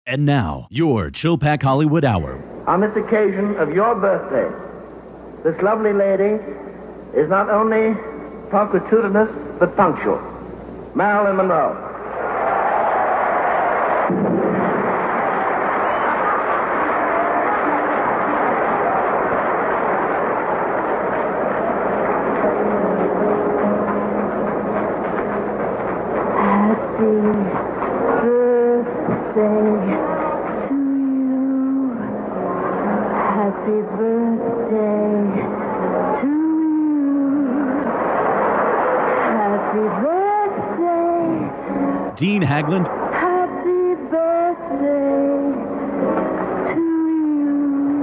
And now, your Chill Pack Hollywood Hour. On this occasion of your birthday, this lovely lady is not only punctilious, but punctual. Marilyn Monroe. Happy birthday to you. Happy birthday. Dean Haglund. Happy birthday to you.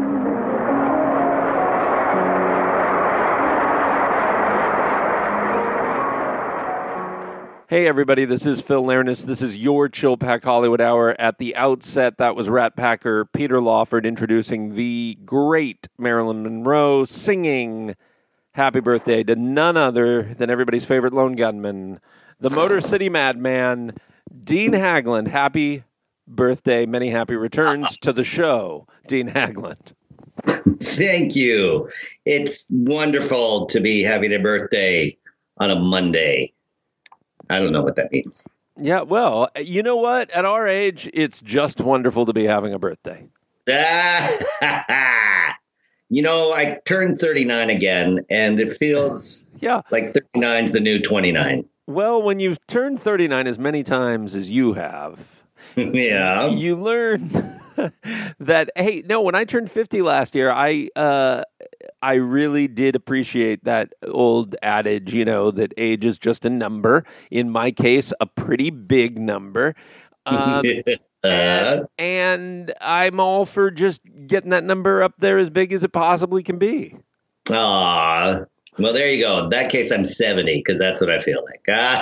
Hey everybody, this is Phil Larness. This is your Chill Pack Hollywood Hour. At the outset, that was Rat Packer Peter Lawford introducing the great Marilyn Monroe, singing happy birthday to none other than everybody's favorite lone gunman, the Motor City Madman, Dean Haglund. Happy birthday, many happy returns to the show, Dean Haglund. Thank you. It's wonderful to be having a birthday on a Monday. I don't know what that means. Yeah, well, you know what? At our age, it's just wonderful to be having a birthday. You know, I turned 39 again, and it feels like 39 is the new 29. Well, when you've turned 39 as many times as you have, you learn that, hey, no, when I turned 50 last year, I really did appreciate that old adage, you know, that age is just a number. In my case, a pretty big number. And I'm all for just getting that number up there as big as it possibly can be. Aw, well, there you go. In that case, I'm 70 because that's what I feel like.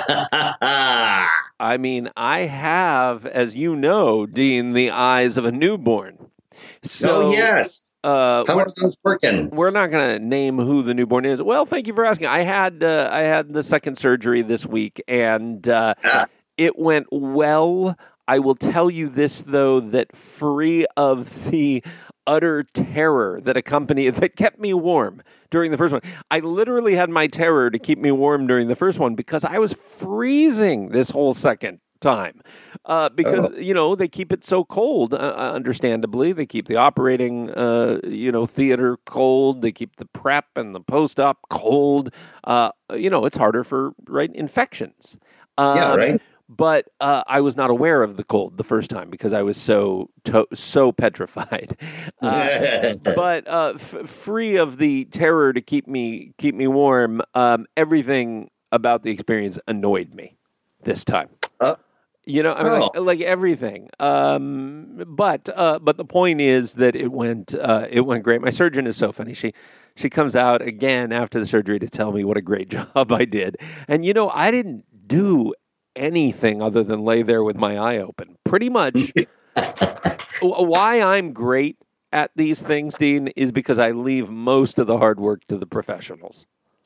I mean, I have, as you know, Dean, the eyes of a newborn. So, yes. How are those working? We're not going to name who the newborn is. Well, thank you for asking. I had the second surgery this week, and it went well. I will tell you this, though, that free of the utter terror that kept me warm during the first one. I literally had my terror to keep me warm during the first one because I was freezing this whole second time because, you know, they keep it so cold, understandably. They keep the operating, theater cold. They keep the prep and the post-op cold. It's harder for, infections. Right. But I was not aware of the cold the first time because I was so petrified. But free of the terror to keep me warm, everything about the experience annoyed me this time. Like everything. But the point is that it went great. My surgeon is so funny. She comes out again after the surgery to tell me what a great job I did. And I didn't do anything other than lay there with my eye open. Pretty much why I'm great at these things, Dean, is because I leave most of the hard work to the professionals.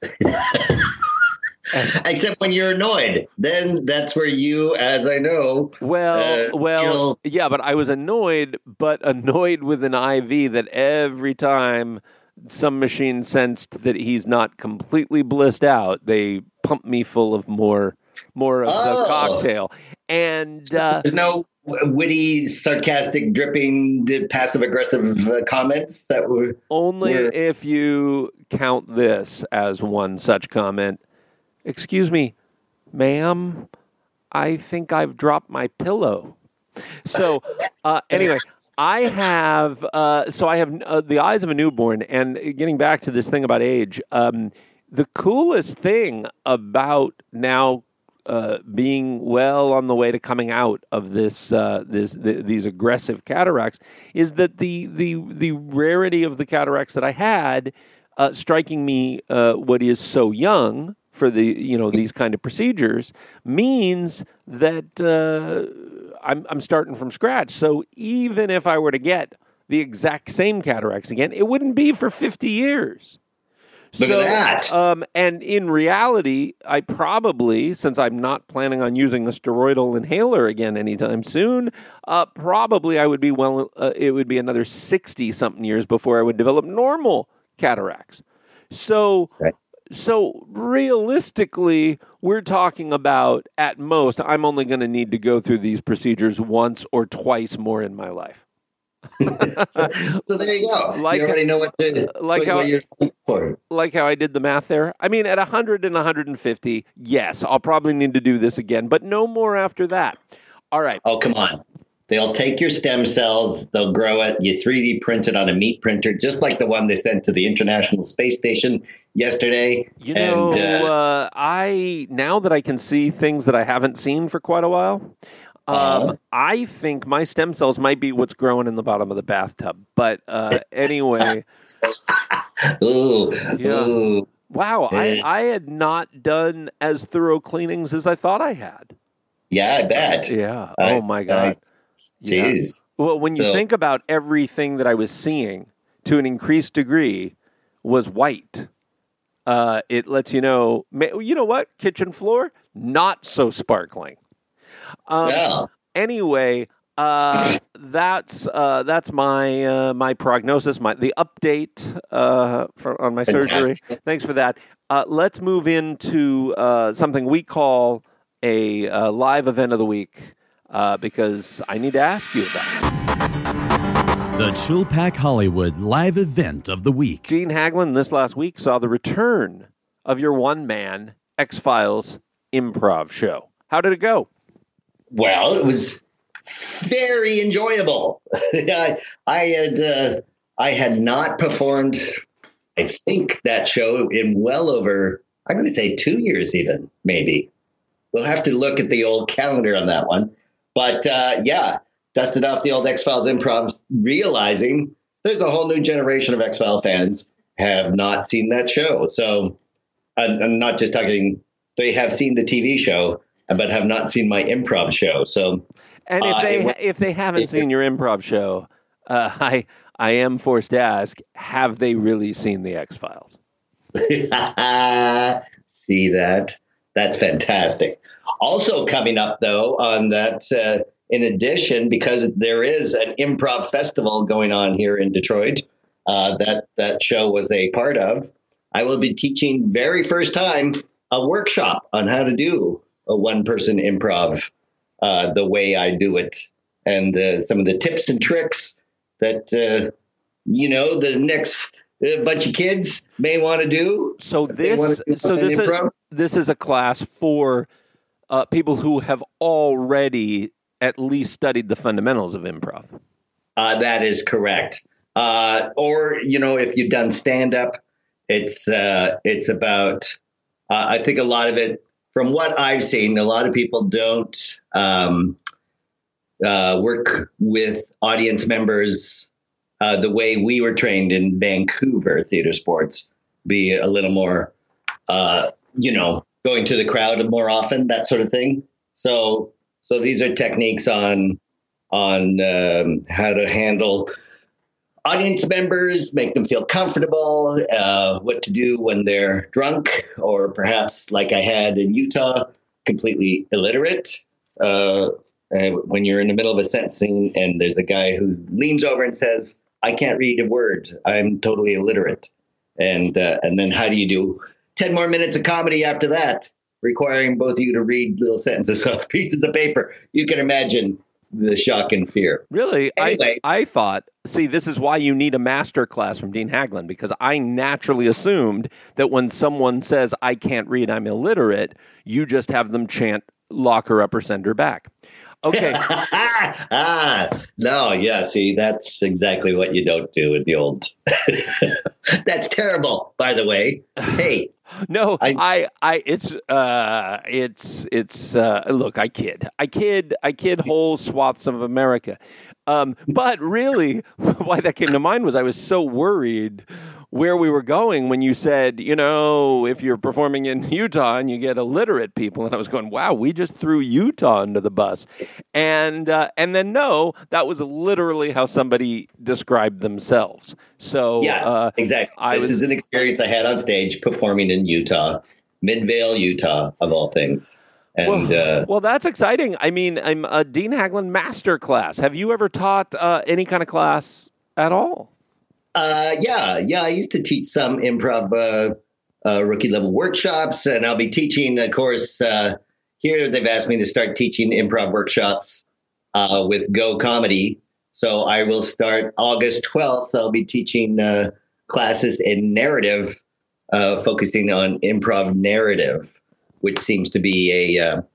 Except when you're annoyed, then that's where you, as I know, yeah, but I was annoyed with an IV that every time some machine sensed that he's not completely blissed out, they pump me full of more of the cocktail. And there's no witty, sarcastic, dripping, passive-aggressive comments that were only if you count this as one such comment. Excuse me, ma'am, I think I've dropped my pillow. So anyway, I have the eyes of a newborn. And getting back to this thing about age, the coolest thing about now being well on the way to coming out of these aggressive cataracts is that the rarity of the cataracts that I had, striking me what is so young for these kind of procedures, means that I'm starting from scratch. So even if I were to get the exact same cataracts again, it wouldn't be for 50 years. Look at that. And in reality, I probably, since I'm not planning on using a steroidal inhaler again anytime soon, probably I would be it would be another 60-something years before I would develop normal cataracts. So, Right. so realistically, we're talking about, at most, I'm only going to need to go through these procedures once or twice more in my life. So there you go. Like you already know what you're looking for. Like how I did the math there. I mean, at 100 and 150, yes, I'll probably need to do this again, but no more after that. All right. Oh, come on. They'll take your stem cells, they'll grow it, you 3D print it on a meat printer, just like the one they sent to the International Space Station yesterday. You know, now that I can see things that I haven't seen for quite a while, I think my stem cells might be what's growing in the bottom of the bathtub. But anyway. Ooh. Yeah. Ooh. Wow, I had not done as thorough cleanings as I thought I had. Yeah, I bet. Yeah. Oh, my God. Jeez. Yeah. Well, when you think about everything that I was seeing to an increased degree was white, it lets you know what? Kitchen floor, not so sparkling. Anyway, that's my prognosis, the update on my surgery. Thanks for that. Let's move into something we call a live event of the week. Because I need to ask you about it. The Chill Pack Hollywood live event of the week. Dean Haglund this last week saw the return of your one-man X-Files improv show. How did it go? Well, it was very enjoyable. I had not performed, I think, that show in well over, I'm going to say 2 years even, maybe. We'll have to look at the old calendar on that one. But dusted off the old X-Files improv, realizing there's a whole new generation of X-Files fans have not seen that show. So I'm not just talking, they have seen the TV show, but have not seen my improv show. So, and if they haven't seen your improv show, I am forced to ask, have they really seen the X-Files? See that? That's fantastic. Also coming up, though, on that, in addition, because there is an improv festival going on here in Detroit that show was a part of, I will be teaching very first time a workshop on how to do a one-person improv the way I do it, and some of the tips and tricks that, the next bunch of kids may want to do. So this is a class for people who have already at least studied the fundamentals of improv. That is correct. Or, if you've done stand-up, it's about, I think a lot of it, from what I've seen, a lot of people don't work with audience members the way we were trained in Vancouver theater sports, be a little more, going to the crowd more often, that sort of thing. So these are techniques on how to handle audience members, make them feel comfortable, what to do when they're drunk, or perhaps like I had in Utah, completely illiterate. When you're in the middle of a sentencing and there's a guy who leans over and says, "I can't read a word. I'm totally illiterate." And then how do you do 10 more minutes of comedy after that, requiring both of you to read little sentences off pieces of paper? You can imagine the shock and fear. Really? Anyway. I thought, this is why you need a master class from Dean Haglund, because I naturally assumed that when someone says, "I can't read, I'm illiterate," you just have them chant, "Lock her up or send her back." Okay. No, yeah, see, that's exactly what you don't do in the old. That's terrible, by the way. Hey. No, look, I kid whole swaths of America. But really, why that came to mind was I was so worried where we were going when you said, if you're performing in Utah and you get illiterate people, and I was going, wow, we just threw Utah under the bus. And then, no, that was literally how somebody described themselves. So yeah, exactly. This is an experience I had on stage performing in Utah, Midvale, Utah, of all things. And well, that's exciting. I mean, I'm a Dean Haglund masterclass. Have you ever taught any kind of class at all? Yeah. I used to teach some improv rookie level workshops, and I'll be teaching, of course, here they've asked me to start teaching improv workshops with Go Comedy. So I will start August 12th. I'll be teaching classes in narrative, focusing on improv narrative, which seems to be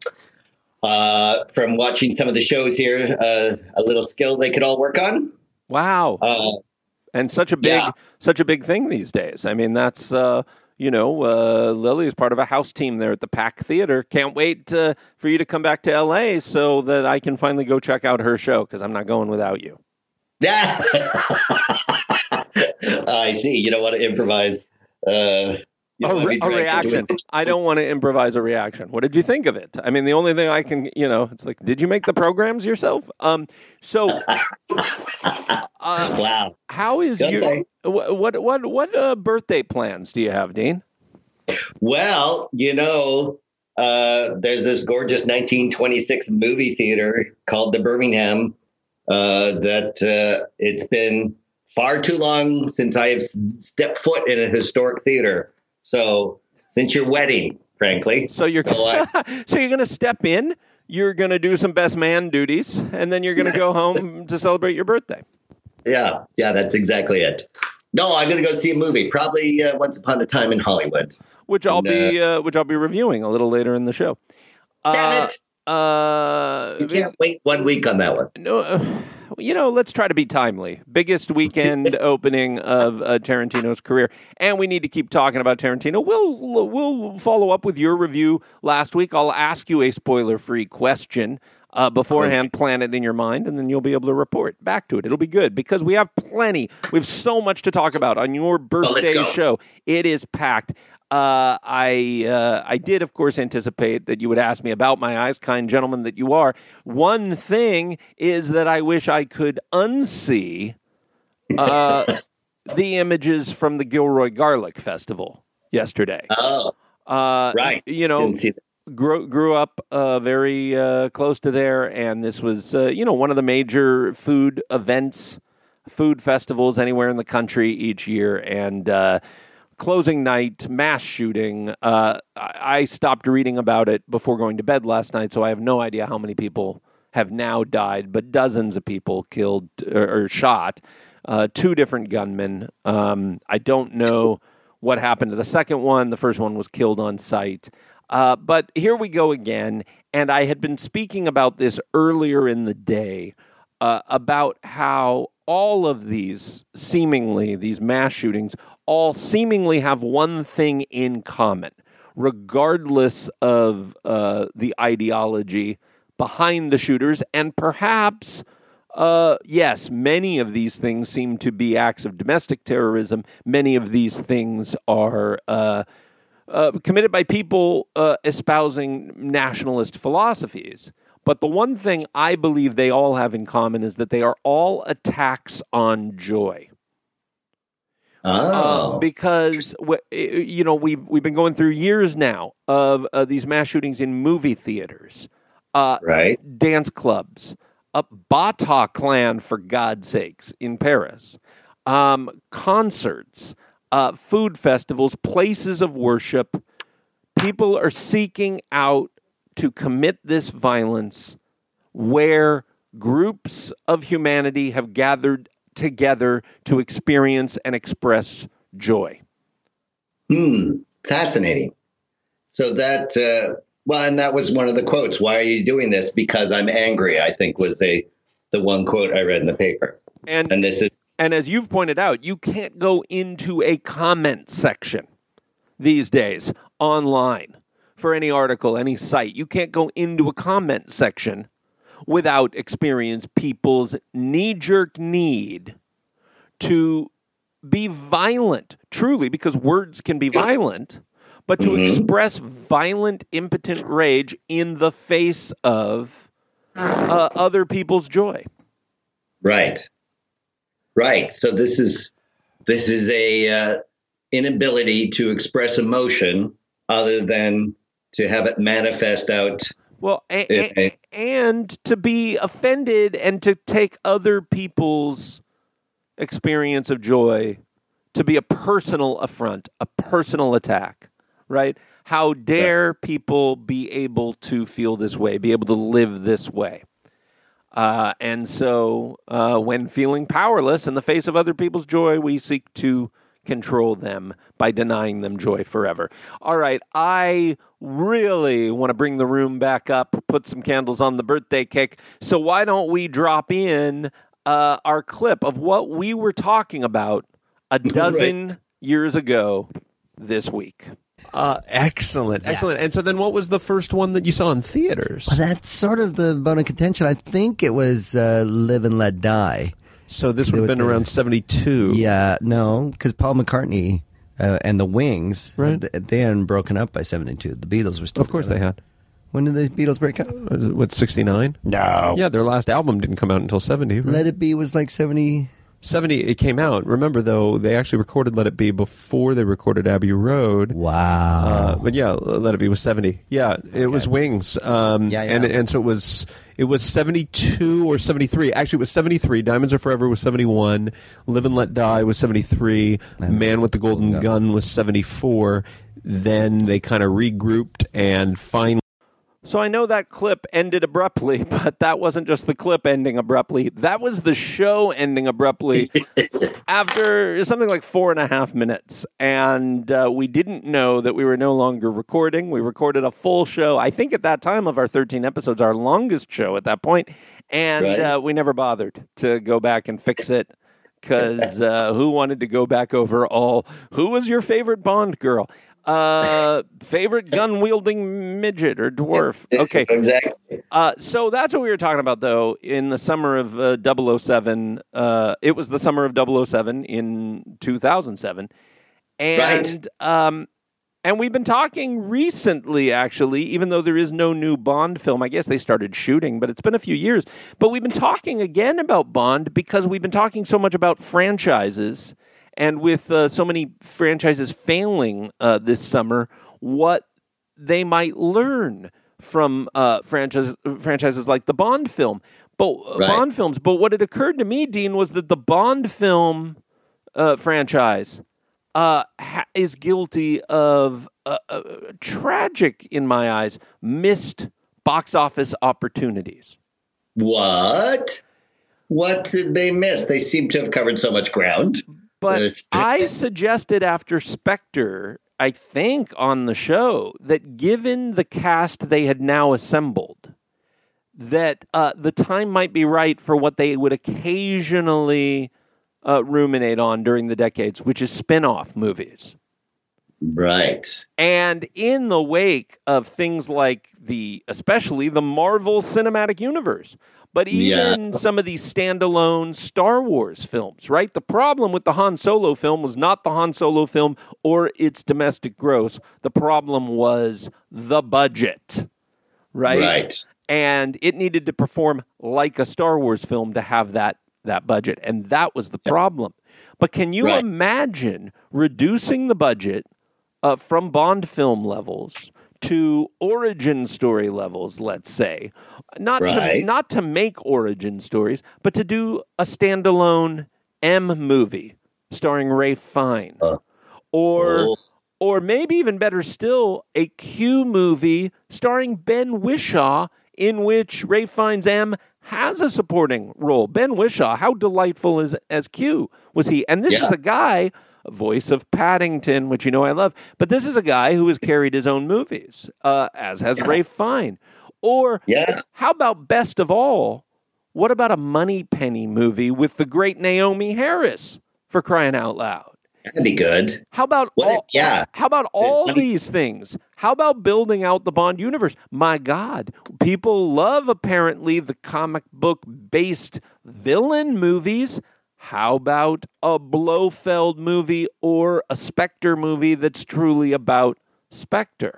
from watching some of the shows here, a little skill they could all work on. Wow. And such a big thing these days. I mean, that's, Lily is part of a house team there at the Pack Theater. Can't wait for you to come back to L.A. so that I can finally go check out her show, because I'm not going without you. Yeah. I see. You don't want to improvise a reaction. I don't want to improvise a reaction. What did you think of it? I mean, the only thing I can, it's like, did you make the programs yourself? Wow. How is what birthday plans do you have, Dean? Well, there's this gorgeous 1926 movie theater called the Birmingham that it's been far too long since I have stepped foot in a historic theater. So since your wedding, frankly. So you're going to step in, you're going to do some best man duties, and then you're going to go home to celebrate your birthday. Yeah, that's exactly it. No, I'm going to go see a movie, probably Once Upon a Time in Hollywood, which I'll be reviewing a little later in the show. Damn it! You can't wait 1 week on that one. No. Let's try to be timely. Biggest weekend opening of Tarantino's career, and we need to keep talking about Tarantino. We'll follow up with your review last week. I'll ask you a spoiler-free question beforehand, plan it in your mind, and then you'll be able to report back to it. It'll be good because we have plenty. We have so much to talk about on your birthday show. It is packed. I did, of course, anticipate that you would ask me about my eyes, kind gentleman that you are. One thing is that I wish I could unsee the images from the Gilroy Garlic Festival yesterday. Oh, right. Didn't see this. Grew up very close to there, and this was, one of the major food events, food festivals anywhere in the country each year, and closing night, mass shooting. I stopped reading about it before going to bed last night, so I have no idea how many people have now died, but dozens of people killed or shot. 2 different gunmen. I don't know what happened to the second one. The first one was killed on sight. But here we go again, and I had been speaking about this earlier in the day, about how all of these mass shootings, all seemingly have one thing in common, regardless of the ideology behind the shooters. And perhaps, yes, many of these things seem to be acts of domestic terrorism. Many of these things are committed by people espousing nationalist philosophies. But the one thing I believe they all have in common is that they are all attacks on joy. Because we've been going through years now of these mass shootings in movie theaters, right? Dance clubs, Bataclan, for God's sakes, in Paris, concerts, food festivals, places of worship. People are seeking out to commit this violence where groups of humanity have gathered together to experience and express joy. Fascinating. So that, and that was one of the quotes. Why are you doing this? Because I'm angry, I think was the one quote I read in the paper. And this is, and as you've pointed out, you can't go into a comment section these days online for any article, any site. You can't go into a comment section without experience people's knee-jerk need to be violent, truly, because words can be violent, but to express violent, impotent rage in the face of other people's joy. Right. So this is a inability to express emotion other than to have it manifest out. Well, and to be offended and to take other people's experience of joy to be a personal affront, a personal attack, right? How dare people be able to feel this way, be able to live this way? And so when feeling powerless in the face of other people's joy, we seek to control them by denying them joy forever. All right, I really want to bring the room back up, put some candles on the birthday cake. So why don't we drop in our clip of what we were talking about a dozen years ago this week? Excellent. And so then what was the first one that you saw in theaters? Well, that's sort of the bone of contention. I think it was Live and Let Die. So this would have been around 72. Yeah, no, because Paul McCartney and the Wings, they hadn't broken up by 72. The Beatles were still Of course together. they had. When did the Beatles break up? What, 69? No. Yeah, their last album didn't come out until 70. Right? Let It Be was like 70. 70, it came out. Remember, though, they actually recorded Let It Be before they recorded Abbey Road. Wow. But yeah, Let It Be was 70. Yeah, it was Wings. And so it was 72 or 73. Actually, it was 73. Diamonds Are Forever was 71. Live and Let Die was 73. Man with the Golden Gun was 74. Then they kind of regrouped and finally. So I know that clip ended abruptly, but that wasn't just the clip ending abruptly. That was the show ending abruptly after something like 4.5 minutes. And we didn't know that we were no longer recording. We recorded a full show, I think at that time of our 13 episodes, our longest show at that point. And we never bothered to go back and fix it because who wanted to go back over who was your favorite Bond girl? Favorite gun-wielding midget or dwarf. Okay. Exactly. So that's what we were talking about, though, in the summer of 007. It was the summer of 007 in 2007. And, and we've been talking recently, actually, even though there is no new Bond film. I guess they started shooting, but it's been a few years. But we've been talking again about Bond because we've been talking so much about franchises. And with so many franchises failing this summer, what they might learn from franchises like the Bond film, Bond films. But what had occurred to me, Dean, was that the Bond film franchise is guilty of tragic, in my eyes, missed box office opportunities. What? What did they miss? They seem to have covered so much ground. But I suggested after Spectre, I think on the show, that given the cast they had now assembled, that the time might be right for what they would occasionally ruminate on during the decades, which is spin-off movies. Right. And in the wake of things like especially the Marvel Cinematic Universe, but even some of these standalone Star Wars films, right? The problem with the Han Solo film was not the Han Solo film or its domestic gross. The problem was the budget, right? Right. And it needed to perform like a Star Wars film to have that budget. And that was the problem. But can you imagine reducing the budget from Bond film levels to origin story levels, let's say, not to make origin stories, but to do a standalone M movie starring Ralph Fiennes, or maybe even better still, a Q movie starring Ben Whishaw, in which Ralph Fiennes' M has a supporting role. Ben Whishaw, how delightful as Q was he? And this is a guy. Voice of Paddington, which you know I love. But this is a guy who has carried his own movies, as has Ralph Fiennes. Or how about best of all, what about a Moneypenny movie with the great Naomi Harris, for crying out loud? That'd be good. How about all these things? How about building out the Bond universe? My God, people love apparently the comic book based villain movies. How about a Blofeld movie or a Spectre movie that's truly about Spectre?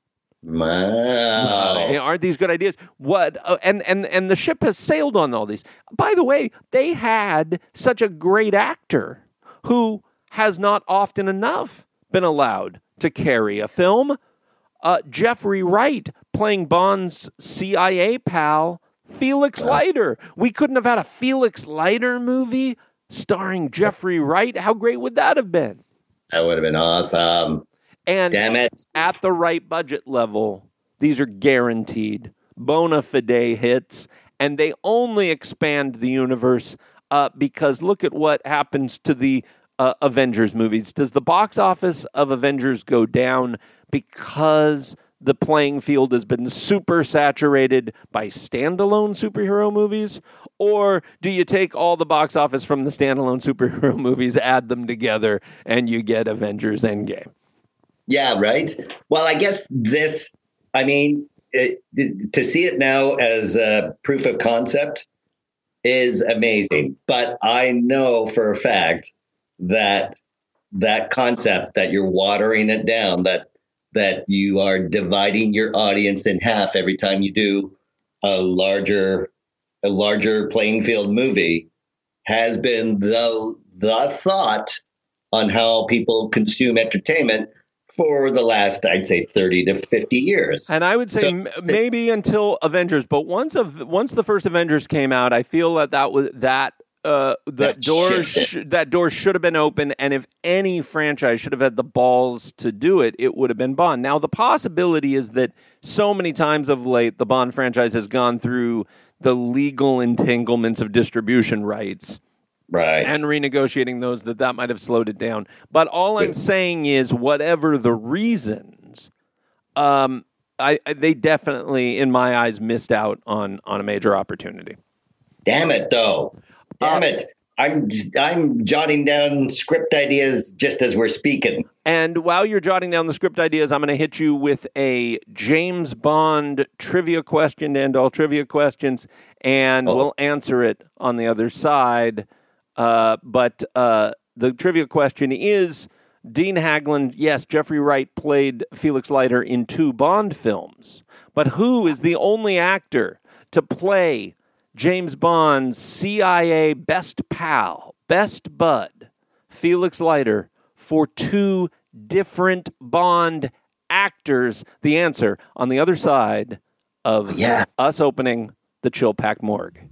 Wow. Aren't these good ideas? What? And the ship has sailed on all these. By the way, they had such a great actor who has not often enough been allowed to carry a film. Jeffrey Wright playing Bond's CIA pal, Felix Leiter. We couldn't have had a Felix Leiter movie starring Jeffrey Wright. How great would that have been? That would have been awesome. And damn it, at the right budget level, these are guaranteed bona fide hits, and they only expand the universe because look at what happens to the Avengers movies. Does the box office of Avengers go down because the playing field has been super saturated by standalone superhero movies? Or do you take all the box office from the standalone superhero movies, add them together, and you get Avengers Endgame? Yeah, right. Well, I guess to see it now as a proof of concept is amazing. But I know for a fact that concept, that you're watering it down, that you are dividing your audience in half every time you do a larger playing field movie, has been the thought on how people consume entertainment for the last, I'd say, 30 to 50 years. And I would say maybe until Avengers, but once the first Avengers came out, I feel that door should have been open, and if any franchise should have had the balls to do it, it would have been Bond. Now, the possibility is that so many times of late, the Bond franchise has gone through the legal entanglements of distribution rights. Right. And renegotiating those, that might have slowed it down. But all I'm saying is, whatever the reasons, they definitely, in my eyes, missed out on a major opportunity. Damn it, though. Damn it. I'm jotting down script ideas just as we're speaking. And while you're jotting down the script ideas, I'm going to hit you with a James Bond trivia question to end all trivia questions, and we'll answer it on the other side. But the trivia question is, Dean Haglund, yes, Jeffrey Wright played Felix Leiter in 2 Bond films, but who is the only actor to play James Bond's CIA best pal, best bud, Felix Leiter, for 2 different Bond actors? The answer on the other side of us opening the Chill Pack Morgue.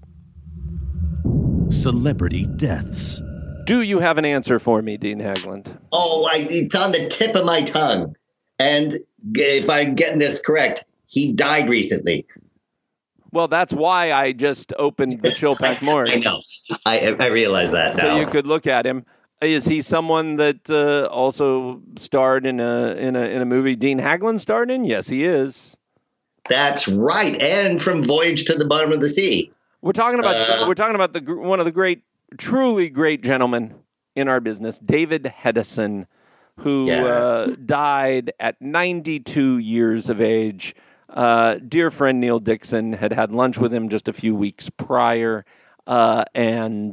Celebrity deaths. Do you have an answer for me, Dean Haglund? It's on the tip of my tongue. And if I'm getting this correct, he died recently. Well, that's why I just opened the Chill Pack Morgue. I know. I realize that now. So you could look at him. Is he someone that also starred in a movie Dean Haglund starred in? Yes, he is. That's right. And from Voyage to the Bottom of the Sea. We're talking about one of the great, truly great gentlemen in our business, David Hedison, who died at 92 years of age. Dear friend Neil Dixon had lunch with him just a few weeks prior, and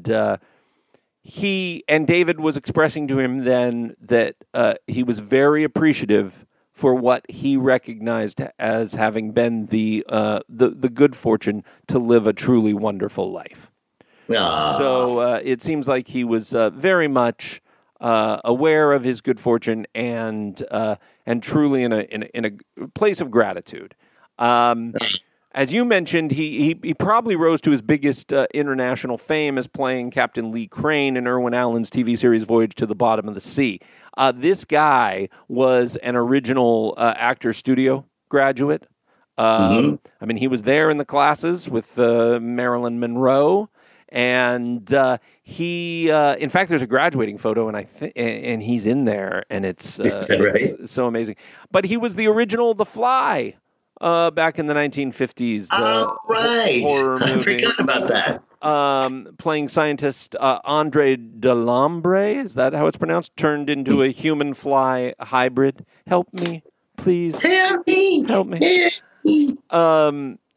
David was expressing to him then that he was very appreciative for what he recognized as having been the good fortune to live a truly wonderful life. So it seems like he was very much aware of his good fortune and truly in a place of gratitude. As you mentioned, he probably rose to his biggest international fame as playing Captain Lee Crane in Irwin Allen's TV series Voyage to the Bottom of the Sea. This guy was an original actor studio graduate. I mean, he was there in the classes with Marilyn Monroe. And he, in fact, there's a graduating photo, and he's in there, and it's so amazing. But he was the original The Fly back in the 1950s. Horror movie. I forgot about that. Playing scientist Andre Delambre, is that how it's pronounced? Turned into a human fly hybrid. Help me, please. Help me. Help me.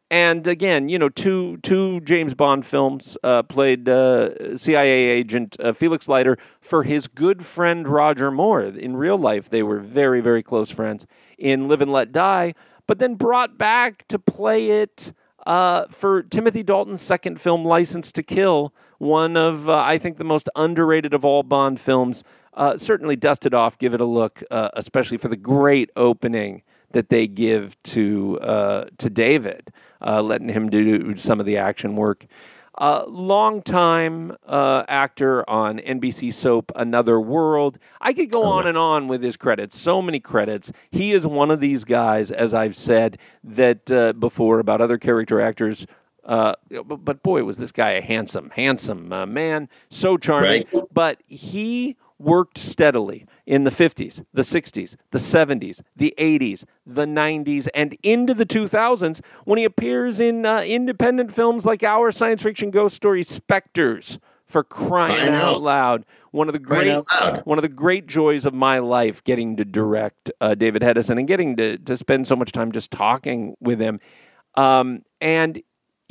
And again, two James Bond films, played CIA agent Felix Leiter for his good friend Roger Moore. In real life, they were very, very close friends in Live and Let Die, but then brought back to play it for Timothy Dalton's second film, License to Kill, one of, I think, the most underrated of all Bond films. Certainly dust it off, give it a look, especially for the great opening that they give to David, letting him do some of the action work. Long-time actor on NBC soap Another World. I could go on and on with his credits, so many credits. He is one of these guys, as I've said that before about other character actors. But boy, was this guy a handsome man, so charming. Right. But he worked steadily in the 50s, the 60s, the 70s, the 80s, the 90s, and into the 2000s when he appears in independent films like our science fiction ghost story Spectres, for crying out loud. One of the great joys of my life, getting to direct David Hedison and getting to spend so much time just talking with him. And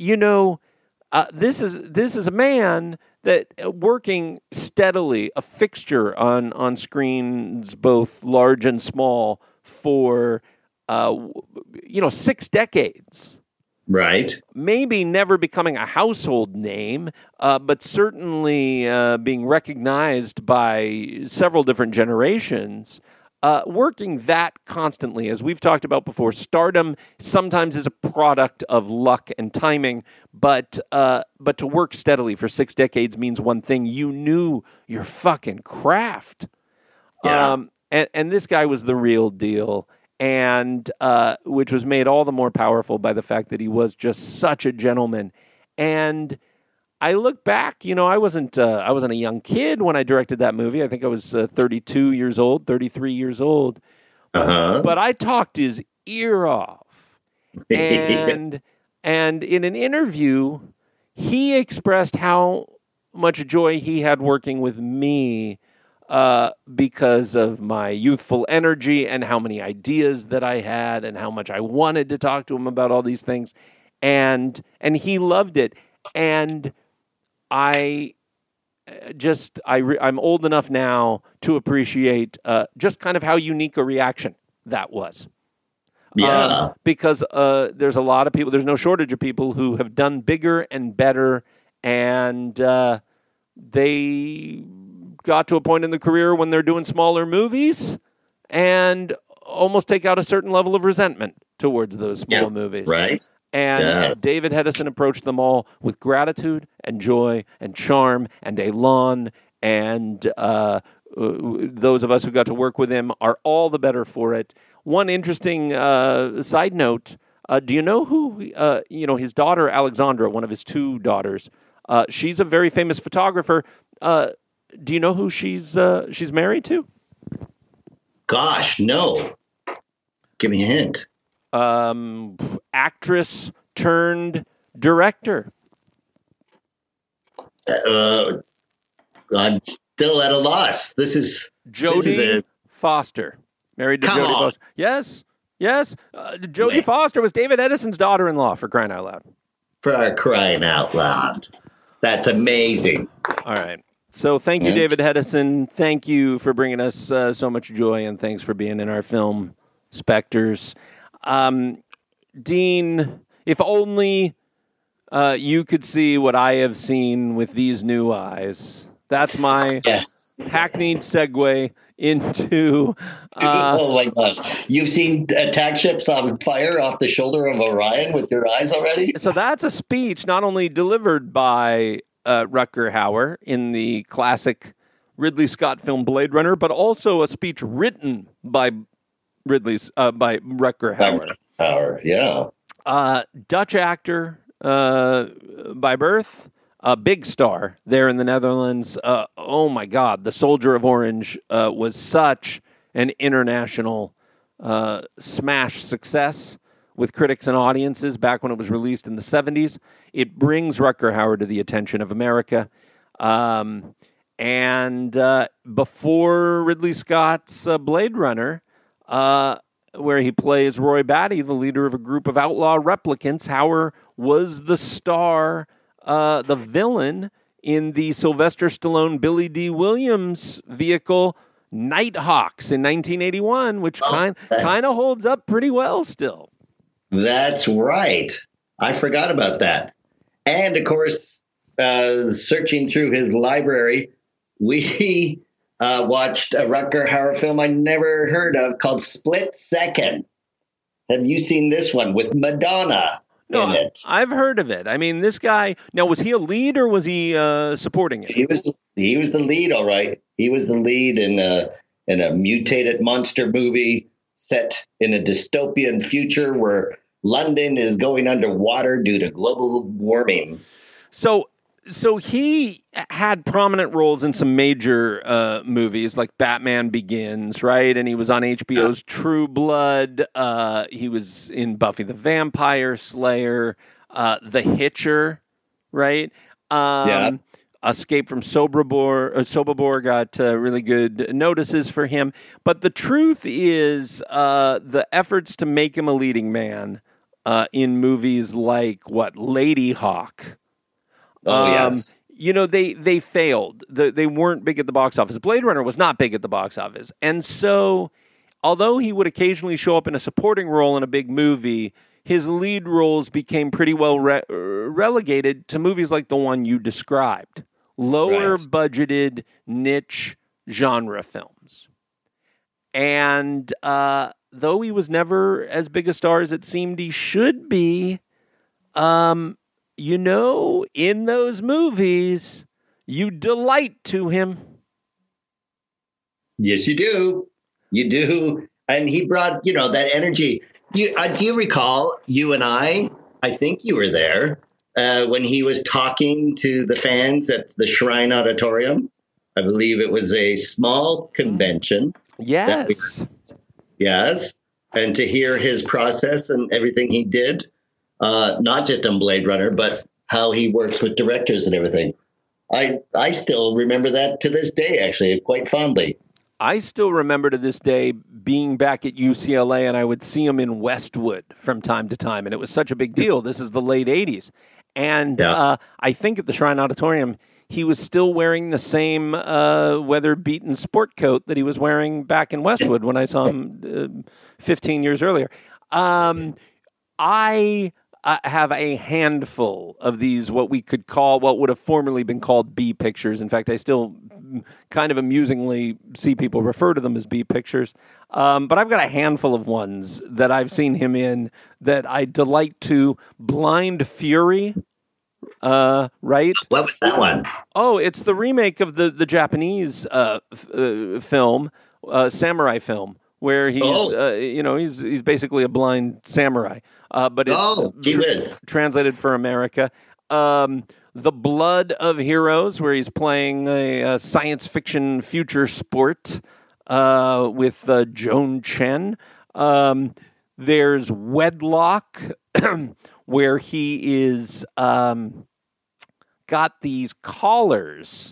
this is a man that working steadily, a fixture on screens both large and small for 6 decades. Right. Maybe never becoming a household name, but certainly being recognized by several different generations. Working that constantly, as we've talked about before, stardom sometimes is a product of luck and timing, but to work steadily for 6 decades means one thing: you knew your fucking craft. Yeah. And this guy was the real deal, and which was made all the more powerful by the fact that he was just such a gentleman. And I look back, I wasn't a young kid when I directed that movie. I think I was 33 years old. But I talked his ear off. And in an interview, he expressed how much joy he had working with me because of my youthful energy and how many ideas that I had and how much I wanted to talk to him about all these things. And he loved it. And I'm old enough now to appreciate just kind of how unique a reaction that was. Yeah. Because there's a lot of people, there's no shortage of people who have done bigger and better, and they got to a point in the career when they're doing smaller movies and almost take out a certain level of resentment towards those small movies. Right. And David Hedison approached them all with gratitude and joy and charm and elan, and those of us who got to work with him are all the better for it. One interesting side note, do you know who, his daughter Alexandra, one of his 2 daughters, she's a very famous photographer. Do you know who she's married to? Gosh, no. Give me a hint. Actress turned director. I'm still at a loss. This is Jodie Foster. Married to Jodie Foster. Yes. Jodie Foster was David Edison's daughter-in-law, for crying out loud. For crying out loud. That's amazing. All right. So thank you, David Hedison. Thank you for bringing us so much joy, and thanks for being in our film, Spectres. Dean, if only you could see what I have seen with these new eyes. That's my hackneyed segue into... oh, my gosh. You've seen attack ships on fire off the shoulder of Orion with your eyes already? So that's a speech not only delivered by Rutger Hauer in the classic Ridley Scott film Blade Runner, but also a speech written by Rutger Hauer. Dutch actor by birth, a big star there in the Netherlands. Oh my God, The Soldier of Orange was such an international smash success with critics and audiences back when it was released in the 70s. It brings Rutger Hauer to the attention of America. And before Ridley Scott's Blade Runner, where he plays Roy Batty, the leader of a group of outlaw replicants. Hauer was the star, the villain in the Sylvester Stallone, Billy D. Williams vehicle, Nighthawks in 1981, which kind of holds up pretty well still. That's right. I forgot about that. And, of course, searching through his library, we watched a Rutger Hauer film I never heard of called Split Second. Have you seen this one with Madonna in it? I've heard of it. I mean, this guy, now, was he a lead or was he supporting it? He was the lead, all right. He was the lead in a mutated monster movie set in a dystopian future where London is going underwater due to global warming. So he had prominent roles in some major movies like Batman Begins, right? And he was on HBO's True Blood. He was in Buffy the Vampire Slayer, The Hitcher, right? Escape from Sobibor got really good notices for him. But the truth is the efforts to make him a leading man in movies like, Lady Hawk. Yes. They failed. They weren't big at the box office. Blade Runner was not big at the box office. And so, although he would occasionally show up in a supporting role in a big movie, his lead roles became pretty well relegated to movies like the one you described. Lower budgeted, niche genre films. And though he was never as big a star as it seemed he should be, in those movies, you delight to him. Yes, you do. You do. And he brought, that energy. Do you recall, you and I think you were there, when he was talking to the fans at the Shrine Auditorium? I believe it was a small convention. Yes. Yes. And to hear his process and everything he did. Not just on Blade Runner, but how he works with directors and everything. I still remember that to this day, actually, quite fondly. I still remember to this day being back at UCLA, and I would see him in Westwood from time to time, and it was such a big deal. This is the late 80s. And I think at the Shrine Auditorium, he was still wearing the same weather-beaten sport coat that he was wearing back in Westwood when I saw him 15 years earlier. I have a handful of these, what would have formerly been called B pictures. In fact, I still kind of amusingly see people refer to them as B pictures. But I've got a handful of ones that I've seen him in that I delight to. Blind Fury, right? What was that one? Oh, it's the remake of the Japanese film, samurai film, where he's he's basically a blind samurai. But it's translated for America. The Blood of Heroes, where he's playing a science fiction future sport with Joan Chen. There's Wedlock, where he is got these collars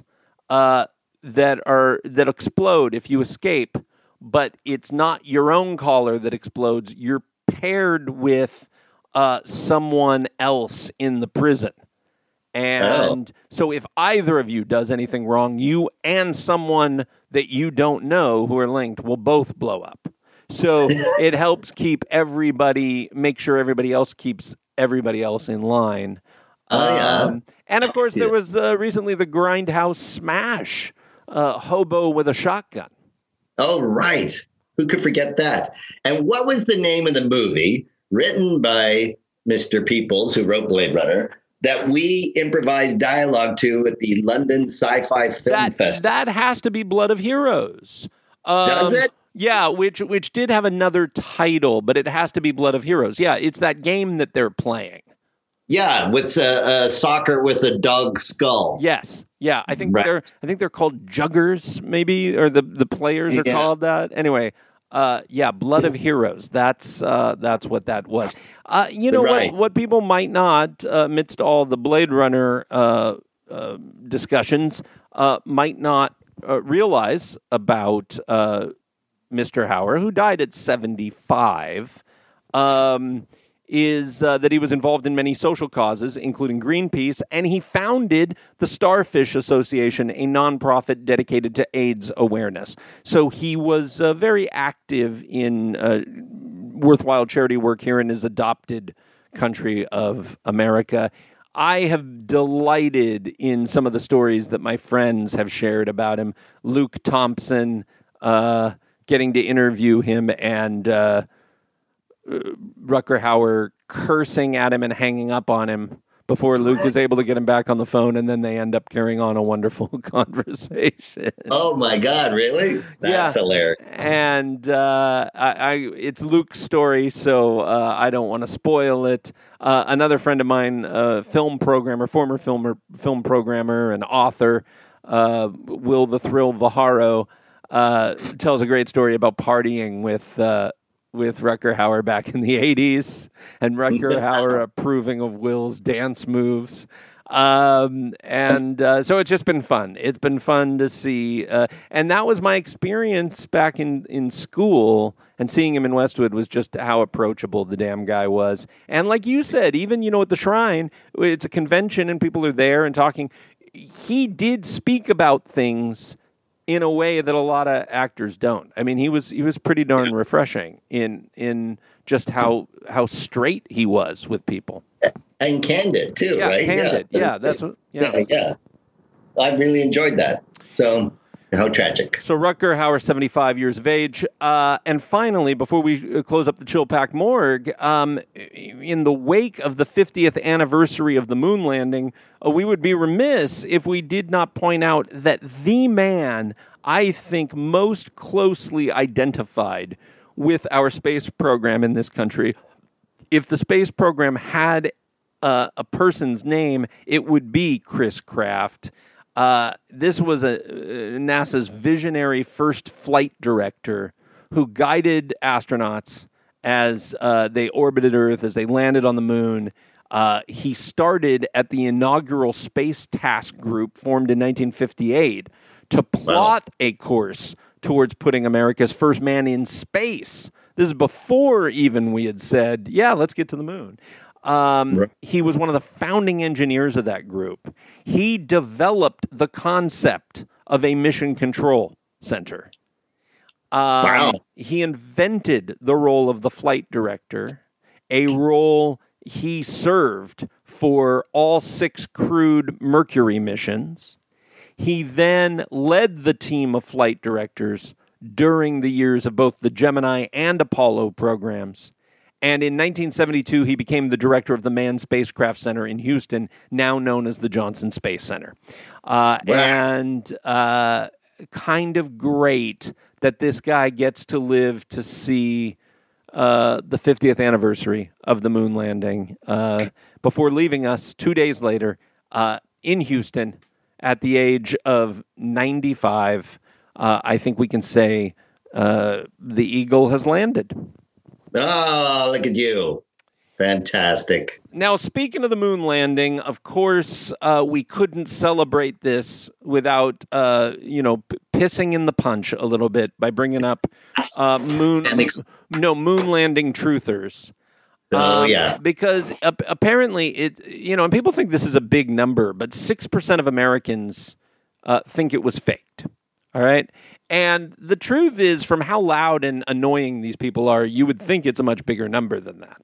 that explode if you escape, but it's not your own collar that explodes. You're paired with someone else in the prison. And so if either of you does anything wrong, you and someone that you don't know who are linked will both blow up. So it helps make sure everybody else keeps everybody else in line. And of course, there was recently the Grindhouse Smash, Hobo with a Shotgun. Oh, right. Who could forget that? And what was the name of the movie written by Mr. Peoples, who wrote Blade Runner, that we improvised dialogue to at the London Sci-Fi Film Festival? That has to be Blood of Heroes. Does it? Yeah, which did have another title, but it has to be Blood of Heroes. Yeah, it's that game that they're playing. Yeah, with soccer with a dog skull. Yes. Yeah, I think they're called Juggers, maybe, or the players are called that. Anyway, Blood of Heroes. That's what that was. What people might not, amidst all the Blade Runner discussions, might not realize about Mr. Hauer, who died at 75, is that he was involved in many social causes, including Greenpeace, and he founded the Starfish Association, a nonprofit dedicated to AIDS awareness. So he was very active in worthwhile charity work here in his adopted country of America. I have delighted in some of the stories that my friends have shared about him. Luke Thompson, getting to interview him, and Rutger Hauer cursing at him and hanging up on him before Luke is able to get him back on the phone, and then they end up carrying on a wonderful conversation. Oh my God, really? That's hilarious. And it's Luke's story, so I don't want to spoil it. Another friend of mine, former film programmer and author, Will the Thrill Viharo, tells a great story about partying with Rutger Hauer back in the 80s, and Rutger Hauer approving of Will's dance moves. So it's just been fun. It's been fun to see. And that was my experience back in school, and seeing him in Westwood was just how approachable the damn guy was. And like you said, even, at the Shrine, it's a convention and people are there and talking. He did speak about things in a way that a lot of actors don't. I mean, he was pretty darn refreshing in just how straight he was with people. And candid too, right? Candid. Yeah, yeah. I really enjoyed that. So, how tragic. So Rutger Hauer, 75 years of age. And finally, before we close up the Chill Pack Morgue, in the wake of the 50th anniversary of the moon landing, we would be remiss if we did not point out that the man I think most closely identified with our space program in this country, if the space program had a person's name, it would be Chris Kraft. This was NASA's visionary first flight director who guided astronauts as they orbited Earth, as they landed on the moon. He started at the inaugural Space Task Group formed in 1958 to plot a course towards putting America's first man in space. This is before even we had said, yeah, let's get to the moon. He was one of the founding engineers of that group. He developed the concept of a mission control center. He invented the role of the flight director, a role he served for all 6 crewed Mercury missions. He then led the team of flight directors during the years of both the Gemini and Apollo programs. And in 1972, he became the director of the Manned Spacecraft Center in Houston, now known as the Johnson Space Center. And kind of great that this guy gets to live to see the 50th anniversary of the moon landing before leaving us 2 days later in Houston at the age of 95. I think we can say the Eagle has landed. Oh, look at you. Fantastic. Now, speaking of the moon landing, of course, we couldn't celebrate this without, pissing in the punch a little bit by bringing up moon landing truthers. Yeah. Because apparently and people think this is a big number, but 6% of Americans think it was faked. All right. And the truth is, from how loud and annoying these people are, you would think it's a much bigger number than that.